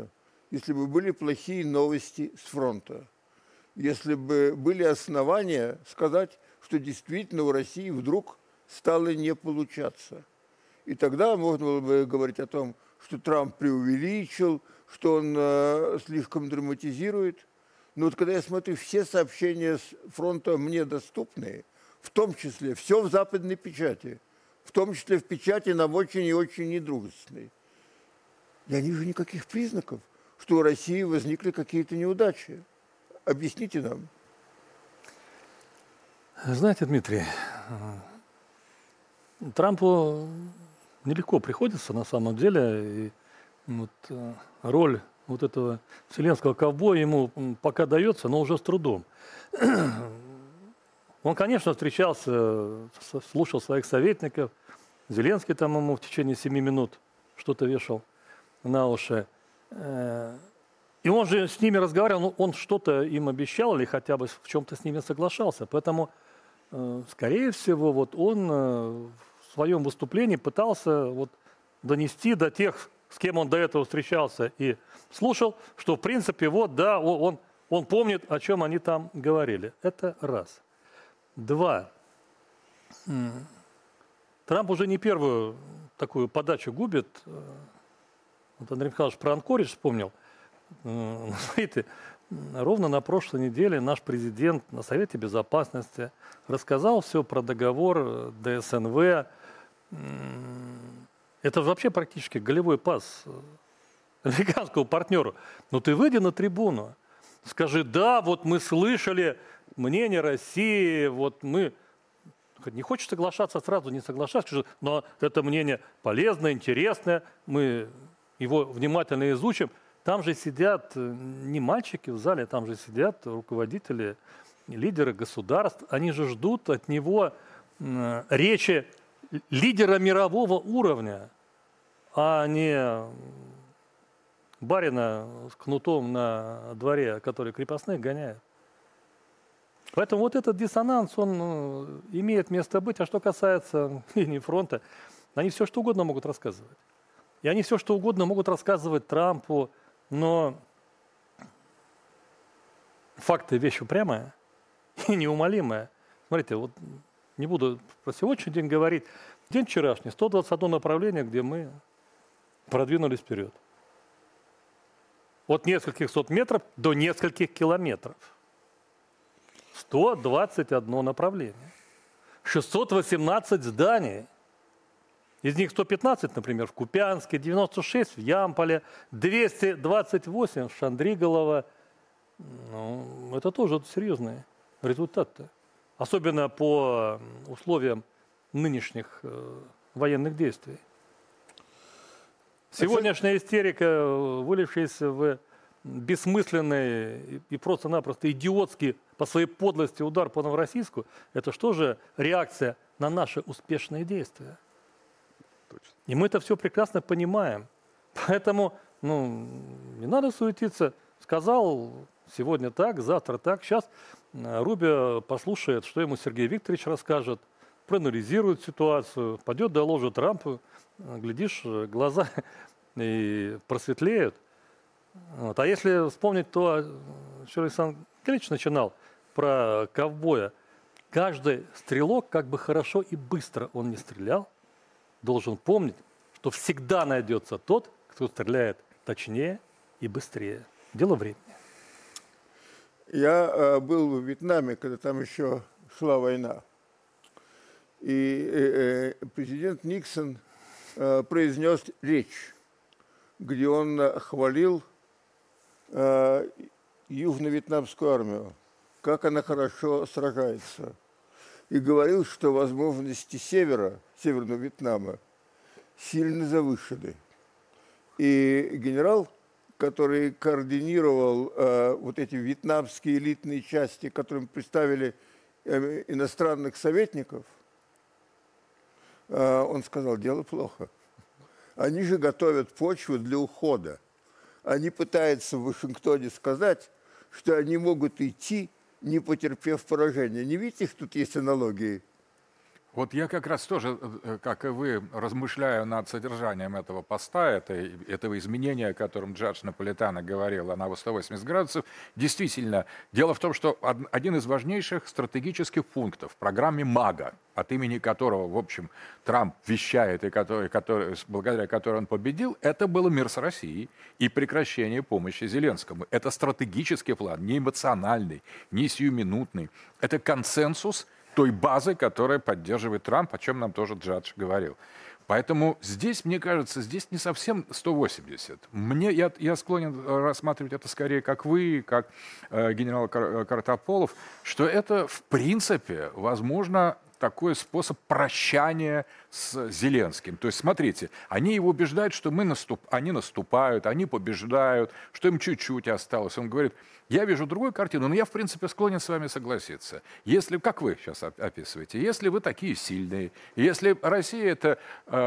если бы были плохие новости с фронта, если бы были основания сказать, что действительно у России вдруг стало не получаться. И тогда можно было бы говорить о том, что Трамп преувеличил, что он э, слишком драматизирует. Но вот когда я смотрю все сообщения с фронта мне доступные, в том числе все в западной печати, в том числе в печати нам очень и очень недружественной, я не вижу никаких признаков, что у России возникли какие-то неудачи. Объясните нам. Знаете, Дмитрий, Трампу нелегко приходится на самом деле. И вот роль вот этого вселенского ковбоя ему пока дается, но уже с трудом. Он, конечно, встречался, слушал своих советников. Зеленский там ему в течение семи минут что-то вешал на уши. И он же с ними разговаривал, ну, он что-то им обещал или хотя бы в чем-то с ними соглашался. Поэтому, скорее всего, вот он в своем выступлении пытался вот донести до тех, с кем он до этого встречался и слушал, что, в принципе, вот, да, он, он помнит, о чем они там говорили. Это раз. Два. Трамп уже не первую такую подачу губит. Вот Андрей Михайлович про Анкоридж вспомнил. Смотрите, ровно на прошлой неделе наш президент на Совете Безопасности рассказал все про договор ДСНВ. Это вообще практически голевой пас американскому партнеру. Но ты выйди на трибуну, скажи, да, вот мы слышали мнение России, вот мы... Не хочешь соглашаться, сразу не соглашаться, скажи, но это мнение полезное, интересное, мы его внимательно изучим. Там же сидят не мальчики в зале, там же сидят руководители, лидеры государств. Они же ждут от него речи лидера мирового уровня, а не барина с кнутом на дворе, который крепостных гоняет. Поэтому вот этот диссонанс, он ну, имеет место быть. А что касается линии фронта, они все что угодно могут рассказывать. И они все что угодно могут рассказывать Трампу, но факты вещь упрямая и неумолимая. Смотрите, вот не буду про сегодняшний день говорить. День вчерашний, сто двадцать одно направление, где мы продвинулись вперед. От нескольких сот метров до нескольких километров. сто двадцать одно направление. шестьсот восемнадцать зданий. Из них сто пятнадцать, например, в Купянске, девяносто шесть в Ямполе, двести двадцать восемь в Шандриголово. Ну, это тоже серьезные результаты. Особенно по условиям нынешних э, военных действий. Сегодняшняя истерика, вылившаяся в бессмысленный и просто-напросто идиотский по своей подлости удар по Новороссийску, это что же реакция на наши успешные действия? Точно. И мы это все прекрасно понимаем. Поэтому ну, не надо суетиться. Сказал сегодня так, завтра так. Сейчас Рубио послушает, что ему Сергей Викторович расскажет, проанализирует ситуацию, пойдет доложит Трампу, глядишь, глаза и просветлеют. Вот. А если вспомнить то, что Александр Ильич начинал про ковбоя, каждый стрелок, как бы хорошо и быстро он не стрелял, должен помнить, что всегда найдется тот, кто стреляет точнее и быстрее. Дело времени. Я э, был в Вьетнаме, когда там еще шла война. И э, э, президент Никсон э, произнес речь, где он хвалил э, южно-вьетнамскую армию, как она хорошо сражается. И говорил, что возможности севера, Северного Вьетнама, сильно завышены. И генерал, который координировал э, вот эти вьетнамские элитные части, которым представили э, иностранных советников, э, он сказал, дело плохо. Они же готовят почву для ухода. Они пытаются в Вашингтоне сказать, что они могут идти, не потерпев поражения. Не видите, что тут есть аналогии? Вот я как раз тоже, как и вы, размышляю над содержанием этого поста, этой, этого изменения, о котором Джордж Наполитано говорил, на сто восемьдесят градусов. Действительно, дело в том, что один из важнейших стратегических пунктов в программе МАГА, от имени которого, в общем, Трамп вещает, и который, который, благодаря которой он победил, это был мир с Россией и прекращение помощи Зеленскому. Это стратегический план, не эмоциональный, не сиюминутный. Это консенсус той базы, которая поддерживает Трамп, о чем нам тоже Джордж говорил. Поэтому здесь, мне кажется, здесь не совсем сто восемьдесят. Мне, я, я склонен рассматривать это скорее как вы, как э, генерал Кар, Картополов, что это, в принципе, возможно, такой способ прощания с Зеленским. То есть, смотрите, они его убеждают, что мы наступ... они наступают, они побеждают, что им чуть-чуть осталось. Он говорит, я вижу другую картину, но я, в принципе, склонен с вами согласиться. Если, как вы сейчас описываете, если вы такие сильные, если Россия это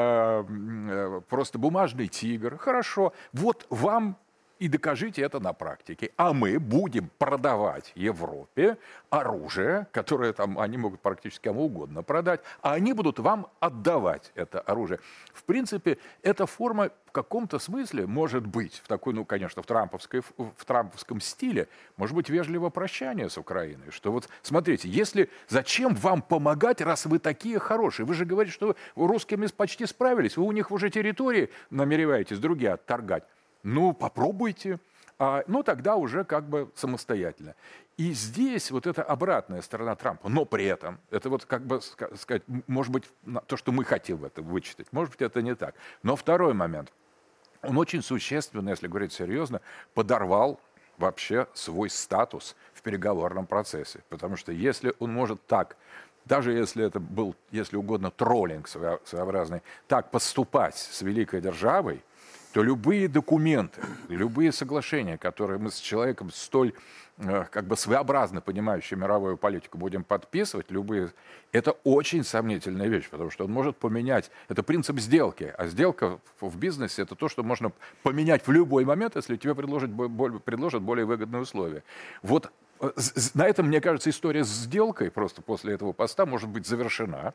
э, просто бумажный тигр, хорошо, вот вам и докажите это на практике. А мы будем продавать Европе оружие, которое там они могут практически кому угодно продать, а они будут вам отдавать это оружие. В принципе, эта форма в каком-то смысле может быть, в такой, ну, конечно, в, трамповской, в трамповском стиле, может быть, вежливое прощание с Украиной. Что вот, смотрите, если зачем вам помогать, раз вы такие хорошие? Вы же говорите, что вы русскими почти справились, вы у них уже территории намереваетесь другие отторгать. Ну, попробуйте. А, ну, тогда уже как бы самостоятельно. И здесь вот эта обратная сторона Трампа, но при этом, это вот как бы сказать, может быть, то, что мы хотим в этом вычитать, может быть, это не так. Но второй момент. Он очень существенно, если говорить серьезно, подорвал вообще свой статус в переговорном процессе. Потому что если он может так, даже если это был, если угодно, троллинг своеобразный, так поступать с великой державой, то любые документы, любые соглашения, которые мы с человеком столь как бы своеобразно понимающим мировую политику будем подписывать, любые, это очень сомнительная вещь, потому что он может поменять, это принцип сделки, а сделка в бизнесе это то, что можно поменять в любой момент, если тебе предложат, предложат более выгодные условия. Вот на этом, мне кажется, история с сделкой просто после этого поста может быть завершена.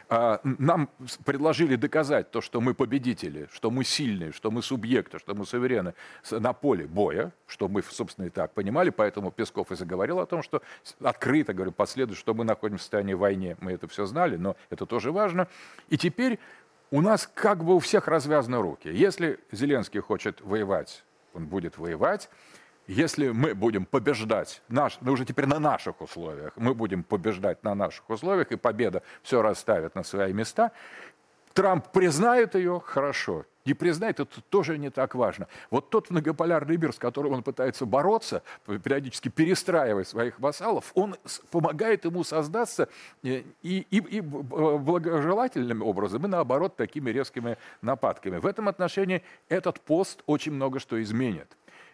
Нам предложили доказать то, что мы победители, что мы сильные, что мы субъекты, что мы суверены на поле боя, что мы, собственно, и так понимали, поэтому Песков и заговорил о том, что открыто, говорю, последует, что мы находимся в состоянии войны, мы это все знали, но это тоже важно. И теперь у нас как бы у всех развязаны руки. Если Зеленский хочет воевать, он будет воевать. Если мы будем побеждать, наш, ну уже теперь на наших условиях, мы будем побеждать на наших условиях, и победа все расставит на свои места, Трамп признает ее, хорошо, не признает, это тоже не так важно. Вот тот многополярный мир, с которым он пытается бороться, периодически перестраивая своих вассалов, он помогает ему создаться и, и, и благожелательным образом, и наоборот, такими резкими нападками. В этом отношении этот пост очень много что изменит.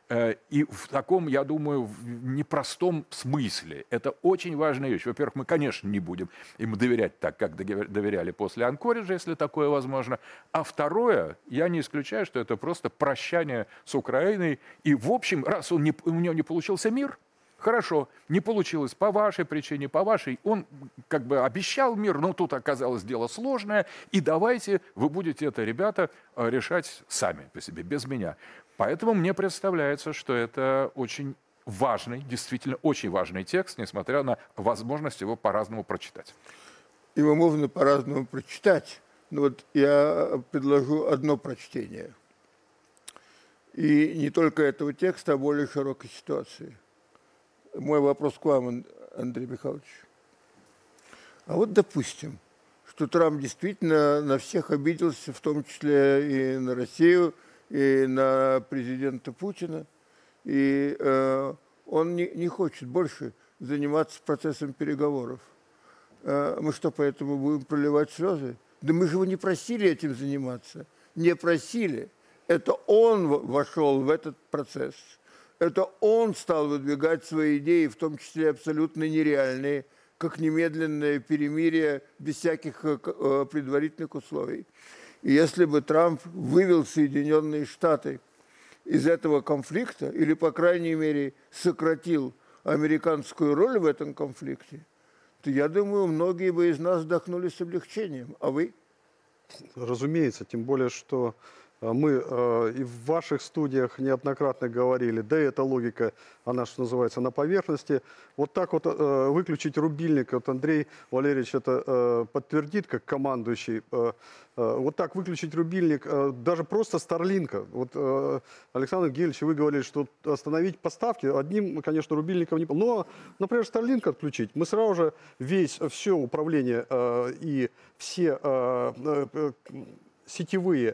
И в таком, я думаю, в непростом смысле. Это очень важная вещь. Во-первых, мы, конечно, не будем им доверять так, как доверяли после Анкориджа, если такое возможно. А второе, я не исключаю, что это просто прощание с Украиной. И, в общем, раз он не, у него не получился мир, хорошо, не получилось по вашей причине, по вашей. Он как бы обещал мир, но тут оказалось дело сложное. И давайте вы будете это, ребята, решать сами по себе, без меня. Поэтому мне представляется, что это очень важный, действительно очень важный текст, несмотря на возможность его по-разному прочитать. Его можно по-разному прочитать, но вот я предложу одно прочтение. И не только этого текста, а более широкой ситуации. Мой вопрос к вам, Андрей Михайлович. А вот допустим, что Трамп действительно на всех обиделся, в том числе и на Россию, и на президента Путина, и э, он не, не хочет больше заниматься процессом переговоров. Э, мы что, поэтому будем проливать слезы? Да мы же его не просили этим заниматься. Не просили. Это он вошел в этот процесс. Это он стал выдвигать свои идеи, в том числе абсолютно нереальные, как немедленное перемирие без всяких э, предварительных условий. И если бы Трамп вывел Соединенные Штаты из этого конфликта, или, по крайней мере, сократил американскую роль в этом конфликте, то я думаю, многие бы из нас вздохнули с облегчением. А вы? Разумеется, тем более, что мы э, и в ваших студиях неоднократно говорили, да и эта логика, она, что называется, на поверхности. Вот так вот э, выключить рубильник, вот Андрей Валерьевич это э, подтвердит, как командующий, э, э, вот так выключить рубильник, э, даже просто Старлинка. Вот, э, Александр Гельевич, вы говорили, что остановить поставки одним, конечно, рубильником не... Но, например, Старлинк отключить, мы сразу же весь, все управление э, и все э, э, сетевые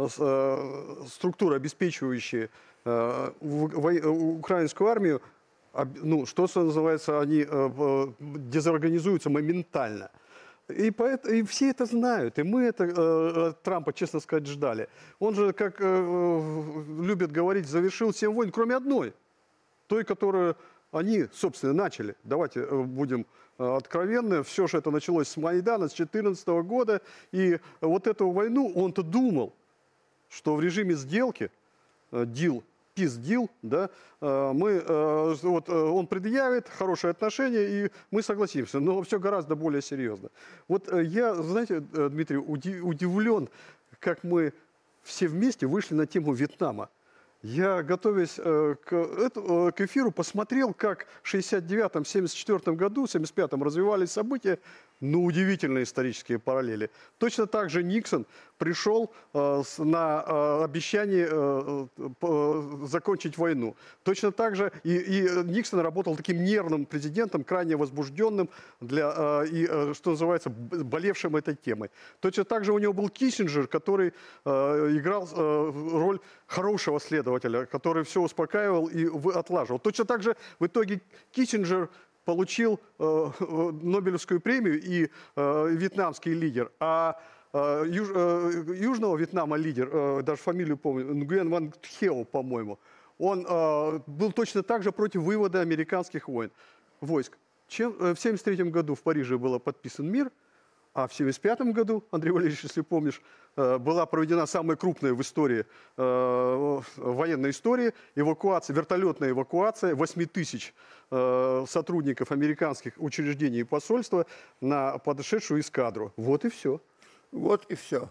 структуры, обеспечивающие э, украинскую армию, ну, что называется, они э, дезорганизуются моментально. И, поэтому, и все это знают, и мы это, э, Трампа, честно сказать, ждали. Он же, как э, любит говорить, завершил семь войн, кроме одной, той, которую они, собственно, начали. Давайте будем откровенны, все же это началось с Майдана, с две тысячи четырнадцатого года, и вот эту войну он-то думал, что в режиме сделки, deal, peace deal, да, мы, вот, он предъявит хорошие отношения, и мы согласимся, но все гораздо более серьезно. Вот я, знаете, Дмитрий, удивлен, как мы все вместе вышли на тему Вьетнама. Я, готовясь э, к, это, э, к эфиру, посмотрел, как в шестьдесят девятом — семьдесят четвёртом году, в семьдесят пятом развивались события, ну, удивительные исторические параллели. Точно так же Никсон пришел э, с, на э, обещание э, э, закончить войну. Точно так же и, и Никсон работал таким нервным президентом, крайне возбужденным, для, э, и, э, что называется, болевшим этой темой. Точно так же у него был Киссинджер, который э, играл э, роль хорошего следователя, который все успокаивал и отлаживал. Точно так же в итоге Киссинджер получил э, Нобелевскую премию и э, вьетнамский лидер, а э, юж, э, Южного Вьетнама лидер, э, даже фамилию помню, Нгуен Ван Тхео, по-моему, он э, был точно так же против вывода американских войн, войск. Чем, э, в семьдесят третьем году в Париже был подписан мир, а в семьдесят пятом году, Андрей Валерьевич, если помнишь, была проведена самая крупная в истории, э, военной истории, эвакуация, вертолетная эвакуация восемь тысяч э, сотрудников американских учреждений и посольства на подошедшую эскадру. Вот и все. Вот и все.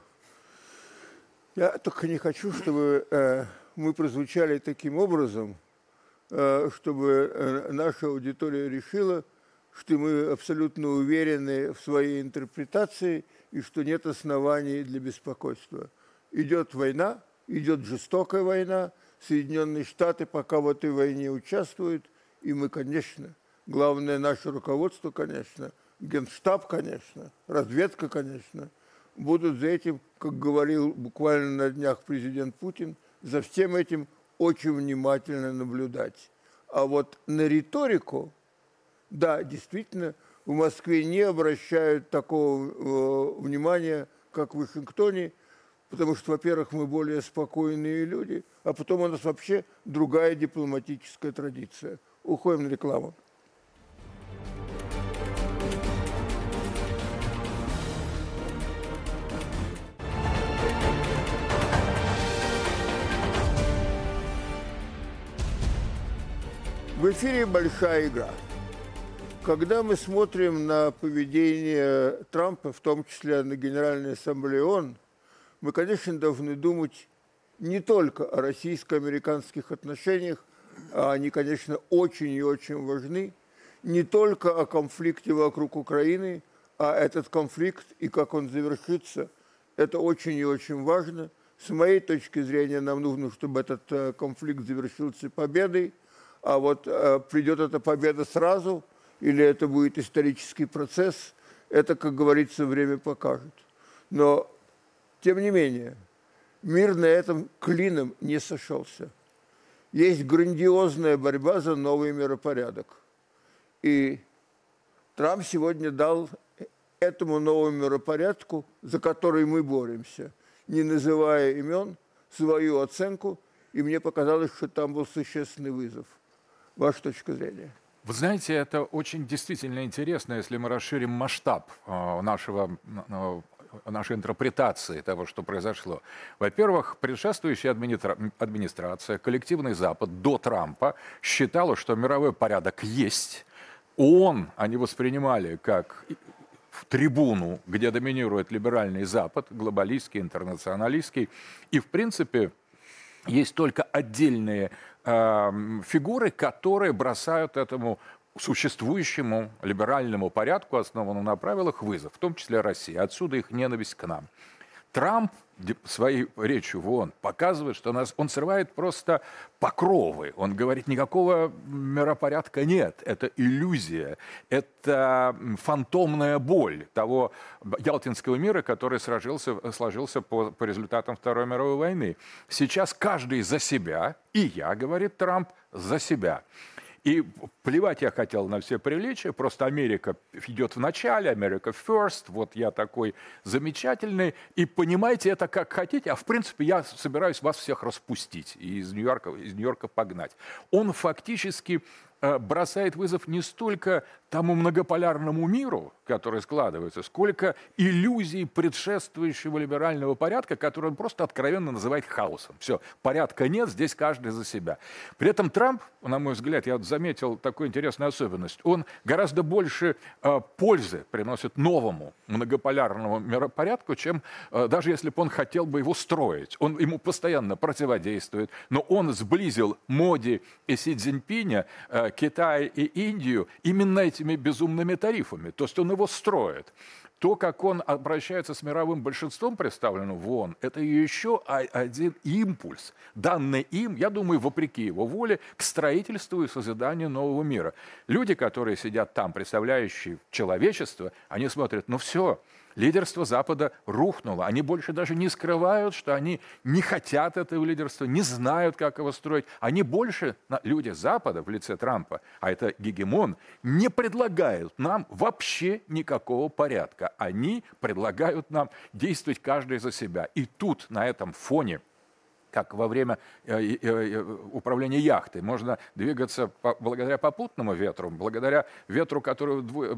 Я только не хочу, чтобы э, мы прозвучали таким образом, э, чтобы э, наша аудитория решила, что мы абсолютно уверены в своей интерпретации и что нет оснований для беспокойства. Идет война, идет жестокая война, Соединенные Штаты пока в этой войне участвуют, и мы, конечно, главное наше руководство, конечно, Генштаб, конечно, разведка, конечно, будут за этим, как говорил буквально на днях президент Путин, за всем этим очень внимательно наблюдать. А вот на риторику, да, действительно, в Москве не обращают такого э, внимания, как в Вашингтоне, потому что, во-первых, мы более спокойные люди, а потом у нас вообще другая дипломатическая традиция. Уходим на рекламу. В эфире «Большая игра». Когда мы смотрим на поведение Трампа, в том числе на Генеральной Ассамблее ООН, мы, конечно, должны думать не только о российско-американских отношениях, а они, конечно, очень и очень важны, не только о конфликте вокруг Украины, а этот конфликт и как он завершится, это очень и очень важно. С моей точки зрения, нам нужно, чтобы этот конфликт завершился победой, а вот придет эта победа сразу, или это будет исторический процесс, это, как говорится, время покажет. Но, тем не менее, мир на этом клином не сошелся. Есть грандиозная борьба за новый миропорядок. И Трамп сегодня дал этому новому миропорядку, за который мы боремся, не называя имен, свою оценку, и мне показалось, что там был существенный вызов. Ваша точка зрения? Вы знаете, это очень действительно интересно, если мы расширим масштаб э, нашего, э, нашей интерпретации того, что произошло. Во-первых, предшествующая администра... администрация, коллективный Запад до Трампа считала, что мировой порядок есть. ООН они воспринимали как трибуну, где доминирует либеральный Запад, глобалистский, интернационалистский. И, в принципе, есть только отдельные э, фигуры, которые бросают этому существующему либеральному порядку, основанному на правилах, вызов, в том числе Россия. Отсюда их ненависть к нам. Трамп своей речью в ООН показывает, что нас, он срывает просто покровы. Он говорит, никакого миропорядка нет. Это иллюзия, это фантомная боль того Ялтинского мира, который сложился, сложился по, по результатам Второй мировой войны. Сейчас каждый за себя, и я, говорит Трамп, за себя. И плевать я хотел на все приличия, просто Америка идет в начале, Америка first, вот я такой замечательный, и понимаете это как хотите, а в принципе я собираюсь вас всех распустить и из Нью-Йорка, из Нью-Йорка погнать. Он фактически бросает вызов не столько тому многополярному миру, который складывается, сколько иллюзий предшествующего либерального порядка, который он просто откровенно называет хаосом. Все, порядка нет, здесь каждый за себя. При этом Трамп, на мой взгляд, я заметил такую интересную особенность, он гораздо больше э, пользы приносит новому многополярному миропорядку, чем э, даже если бы он хотел бы его строить. Он ему постоянно противодействует, но он сблизил Моди и Си Цзиньпиня, э, Китай и Индию именно этими безумными тарифами. То есть он его строит. То, как он обращается с мировым большинством, представленным в ООН, это еще один импульс, данный им, я думаю, вопреки его воле, к строительству и созиданию нового мира. Люди, которые сидят там, представляющие человечество, они смотрят, ну все, лидерство Запада рухнуло. Они больше даже не скрывают, что они не хотят этого лидерства, не знают, как его строить. Они больше, люди Запада в лице Трампа, а это гегемон, не предлагают нам вообще никакого порядка. Они предлагают нам действовать каждый за себя. И тут, на этом фоне, как во время э, э, управления яхтой. Можно двигаться по, благодаря попутному ветру, благодаря ветру, который дует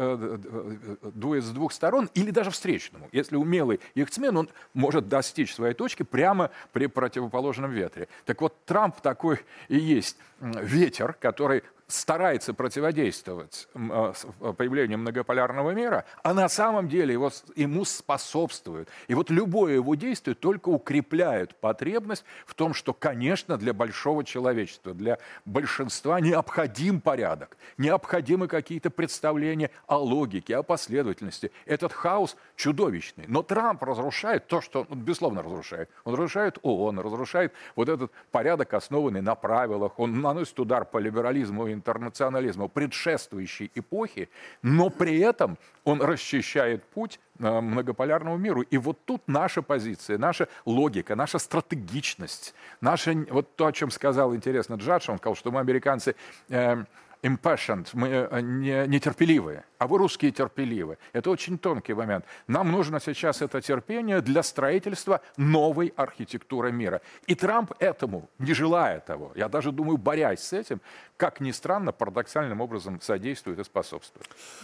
э, с двух сторон, или даже встречному. Если умелый яхтсмен, он может достичь своей точки прямо при противоположном ветре. Так вот, Трамп такой и есть ветер, который старается противодействовать появлению многополярного мира, а на самом деле его, ему способствует. И вот любое его действие только укрепляет потребность в том, что, конечно, для большого человечества, для большинства необходим порядок, необходимы какие-то представления о логике, о последовательности. Этот хаос чудовищный. Но Трамп разрушает то, что он, безусловно, разрушает. Он разрушает ООН, разрушает вот этот порядок, основанный на правилах. Он наносит удар по либерализму и интернационализму предшествующей эпохи, но при этом он расчищает путь многополярному миру. И вот тут наша позиция, наша логика, наша стратегичность, наша, вот то, о чем сказал, интересно, Джадж, он сказал, что мы, американцы, э, impatient, мы не, нетерпеливые, а вы, русские, терпеливы. Это очень тонкий момент. Нам нужно сейчас это терпение для строительства новой архитектуры мира. И Трамп этому, не желая того, я даже думаю, борясь с этим, как ни странно, парадоксальным образом содействует и способствует.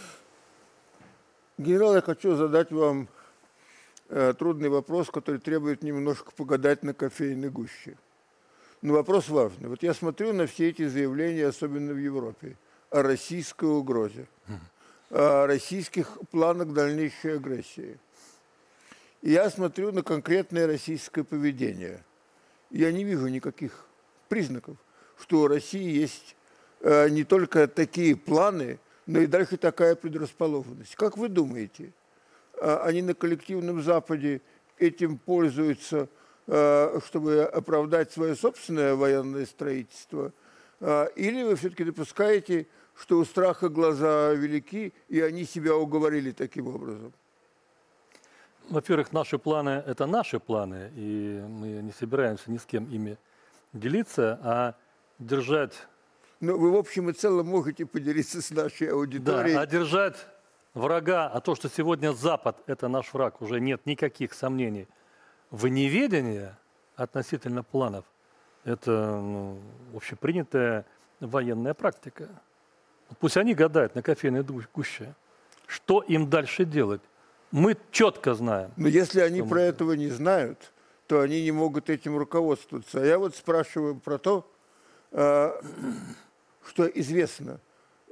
Генерал, я хочу задать вам э, трудный вопрос, который требует немножко погадать на кофейной гуще. Но вопрос важный. Вот я смотрю на все эти заявления, особенно в Европе, о российской угрозе, о российских планах дальнейшей агрессии. И я смотрю на конкретное российское поведение. Я не вижу никаких признаков, что у России есть э, не только такие планы, но и дальше такая предрасположенность. Как вы думаете, э, они на коллективном Западе этим пользуются, чтобы оправдать свое собственное военное строительство, или вы все-таки допускаете, что у страха глаза велики, и они себя уговорили таким образом? Во-первых, наши планы – это наши планы, и мы не собираемся ни с кем ими делиться, а держать… Но вы в общем и целом можете поделиться с нашей аудиторией. Да, а держать врага, а то, что сегодня Запад – это наш враг, уже нет никаких сомнений. В неведении относительно планов – это ну, общепринятая военная практика. Пусть они гадают на кофейной гуще, что им дальше делать. Мы четко знаем. Но если они про этого не знают, то они не могут этим руководствоваться. А я вот спрашиваю про то, что известно.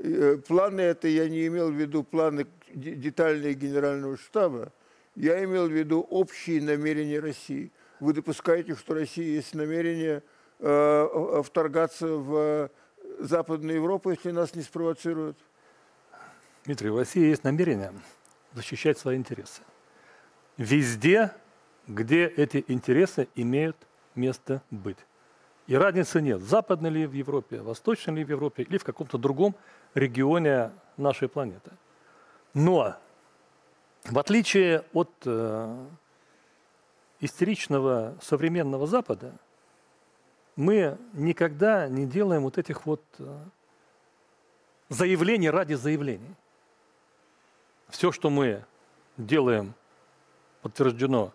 Планы это я не имел в виду планы детальные Генерального штаба, я имел в виду общие намерения России. Вы допускаете, что Россия есть намерение э, вторгаться в Западную Европу, если нас не спровоцируют? Дмитрий, у России есть намерение защищать свои интересы. Везде, где эти интересы имеют место быть. И разницы нет, западной ли в Европе, восточной ли в Европе или в каком-то другом регионе нашей планеты. Но, в отличие от э, истеричного современного Запада, мы никогда не делаем вот этих вот э, заявлений ради заявлений. Все, что мы делаем, подтверждено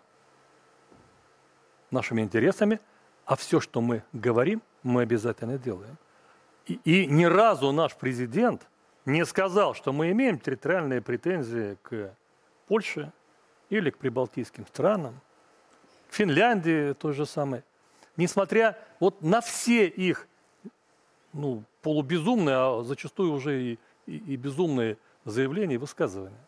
нашими интересами, а все, что мы говорим, мы обязательно делаем. И, и ни разу наш президент не сказал, что мы имеем территориальные претензии к Польше или к прибалтийским странам, к Финляндии то же самое. Несмотря вот на все их ну, полубезумные, а зачастую уже и, и, и безумные заявления и высказывания.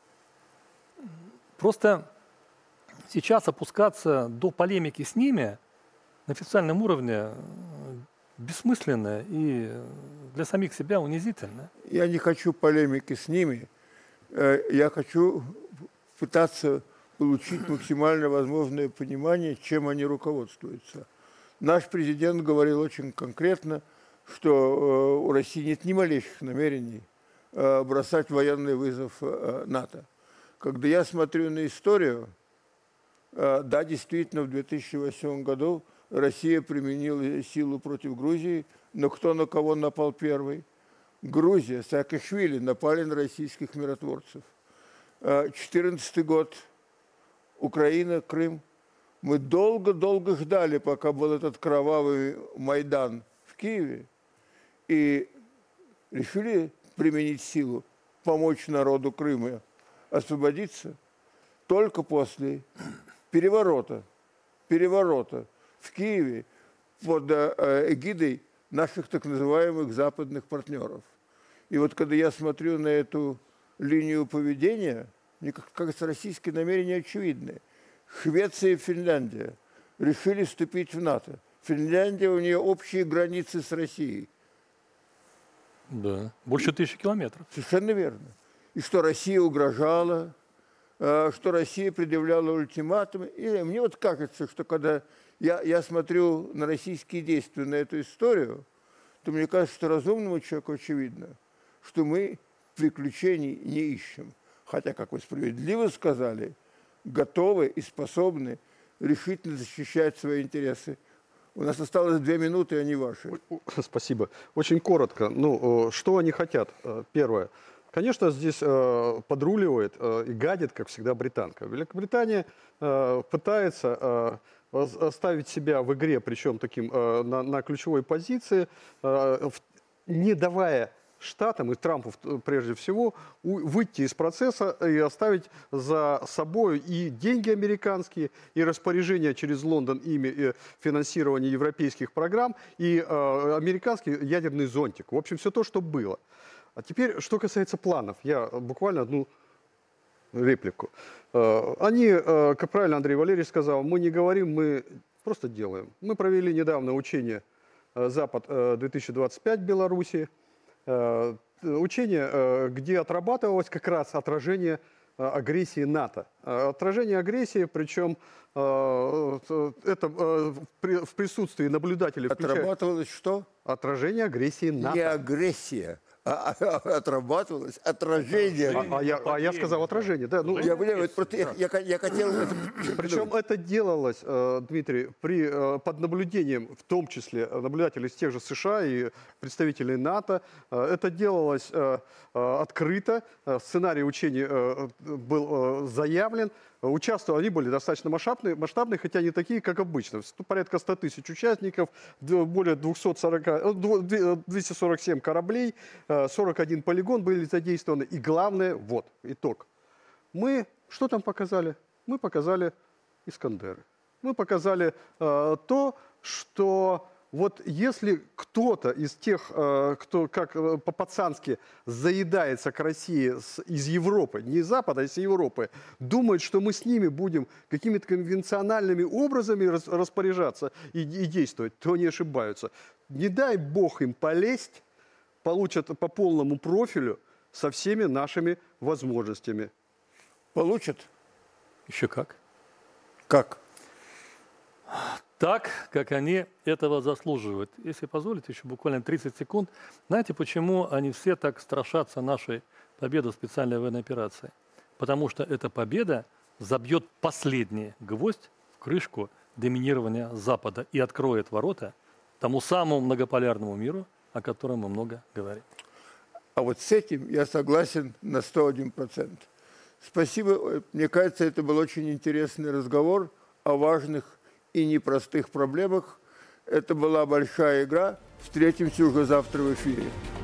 Просто сейчас опускаться до полемики с ними на официальном уровне бессмысленно и для самих себя унизительно. Я не хочу полемики с ними. Я хочу пытаться получить максимально возможное понимание, чем они руководствуются. Наш президент говорил очень конкретно, что у России нет ни малейших намерений бросать военный вызов НАТО. Когда я смотрю на историю, да, действительно, в две тысячи восьмом году Россия применила силу против Грузии, но кто на кого напал первый? Грузия, Саакашвили напали на российских миротворцев. две тысячи четырнадцатый год, Украина, Крым. Мы долго-долго ждали, пока был этот кровавый Майдан в Киеве, и решили применить силу, помочь народу Крыма освободиться только после переворота, переворота в Киеве под эгидой наших так называемых западных партнеров. И вот когда я смотрю на эту линию поведения, мне кажется, российские намерения очевидны. Швеция и Финляндия решили вступить в НАТО. Финляндия, у нее общие границы с Россией. Да, больше тысячи километров. Совершенно верно. И что Россия угрожала, что Россия предъявляла ультиматумы. И мне вот кажется, что когда я, я смотрю на российские действия, на эту историю, то мне кажется, что разумному человеку очевидно, что мы приключений не ищем. Хотя, как вы справедливо сказали, готовы и способны решительно защищать свои интересы. У нас осталось две минуты, они ваши. Спасибо. Очень коротко. Ну, что они хотят? Первое. Конечно, здесь э, подруливает э, и гадит, как всегда, британка. Великобритания э, пытается э, оставить себя в игре, причем таким э, на, на ключевой позиции, э, в, не давая Штатам и Трампу прежде всего у, выйти из процесса и оставить за собой и деньги американские, и распоряжение через Лондон ими и финансирование европейских программ, и э, американский ядерный зонтик. В общем, все то, что было. А теперь, что касается планов, я буквально одну реплику. Они, как правильно Андрей Валерьевич сказал, мы не говорим, мы просто делаем. Мы провели недавно учение «Запад-две тысячи двадцать пять» в Беларуси. Учение, где отрабатывалось как раз отражение агрессии НАТО. Отражение агрессии, причем это в присутствии наблюдателей. Отрабатывалось что? Отражение агрессии НАТО. Не агрессия. А, а, отрабатывалось отражение. А, а, я, а я сказал отражение, да. Ну, я понимаю, это просто я, я, я хотел... Причем это делалось, э, Дмитрий, при, э, под наблюдением, в том числе наблюдателей из тех же США и представителей НАТО. Э, это делалось э, э, открыто. Сценарий учений э, был э, заявлен. Участвовали, они были достаточно масштабные, масштабные, хотя не такие, как обычно. Порядка ста тысяч участников, более двухсот сорока, двухсот сорока семь кораблей, сорок один полигон были задействованы. И главное, вот, итог. Мы, что там показали? Мы показали Искандеры. Мы показали э, то, что вот если кто-то из тех, кто как по-пацански заедается к России из Европы, не из Запада, а из Европы, думает, что мы с ними будем какими-то конвенциональными образами распоряжаться и, и действовать, то они ошибаются. Не дай бог им полезть, получат по полному профилю со всеми нашими возможностями. Получат? Еще как. Как? Так, как они этого заслуживают. Если позволите, еще буквально тридцать секунд. Знаете, почему они все так страшатся нашей победы в специальной военной операции? Потому что эта победа забьет последний гвоздь в крышку доминирования Запада и откроет ворота тому самому многополярному миру, о котором мы много говорим. А вот с этим я согласен на сто один процент. Спасибо. Мне кажется, это был очень интересный разговор о важных и непростых проблемах. Это была большая игра. Встретимся уже завтра в эфире.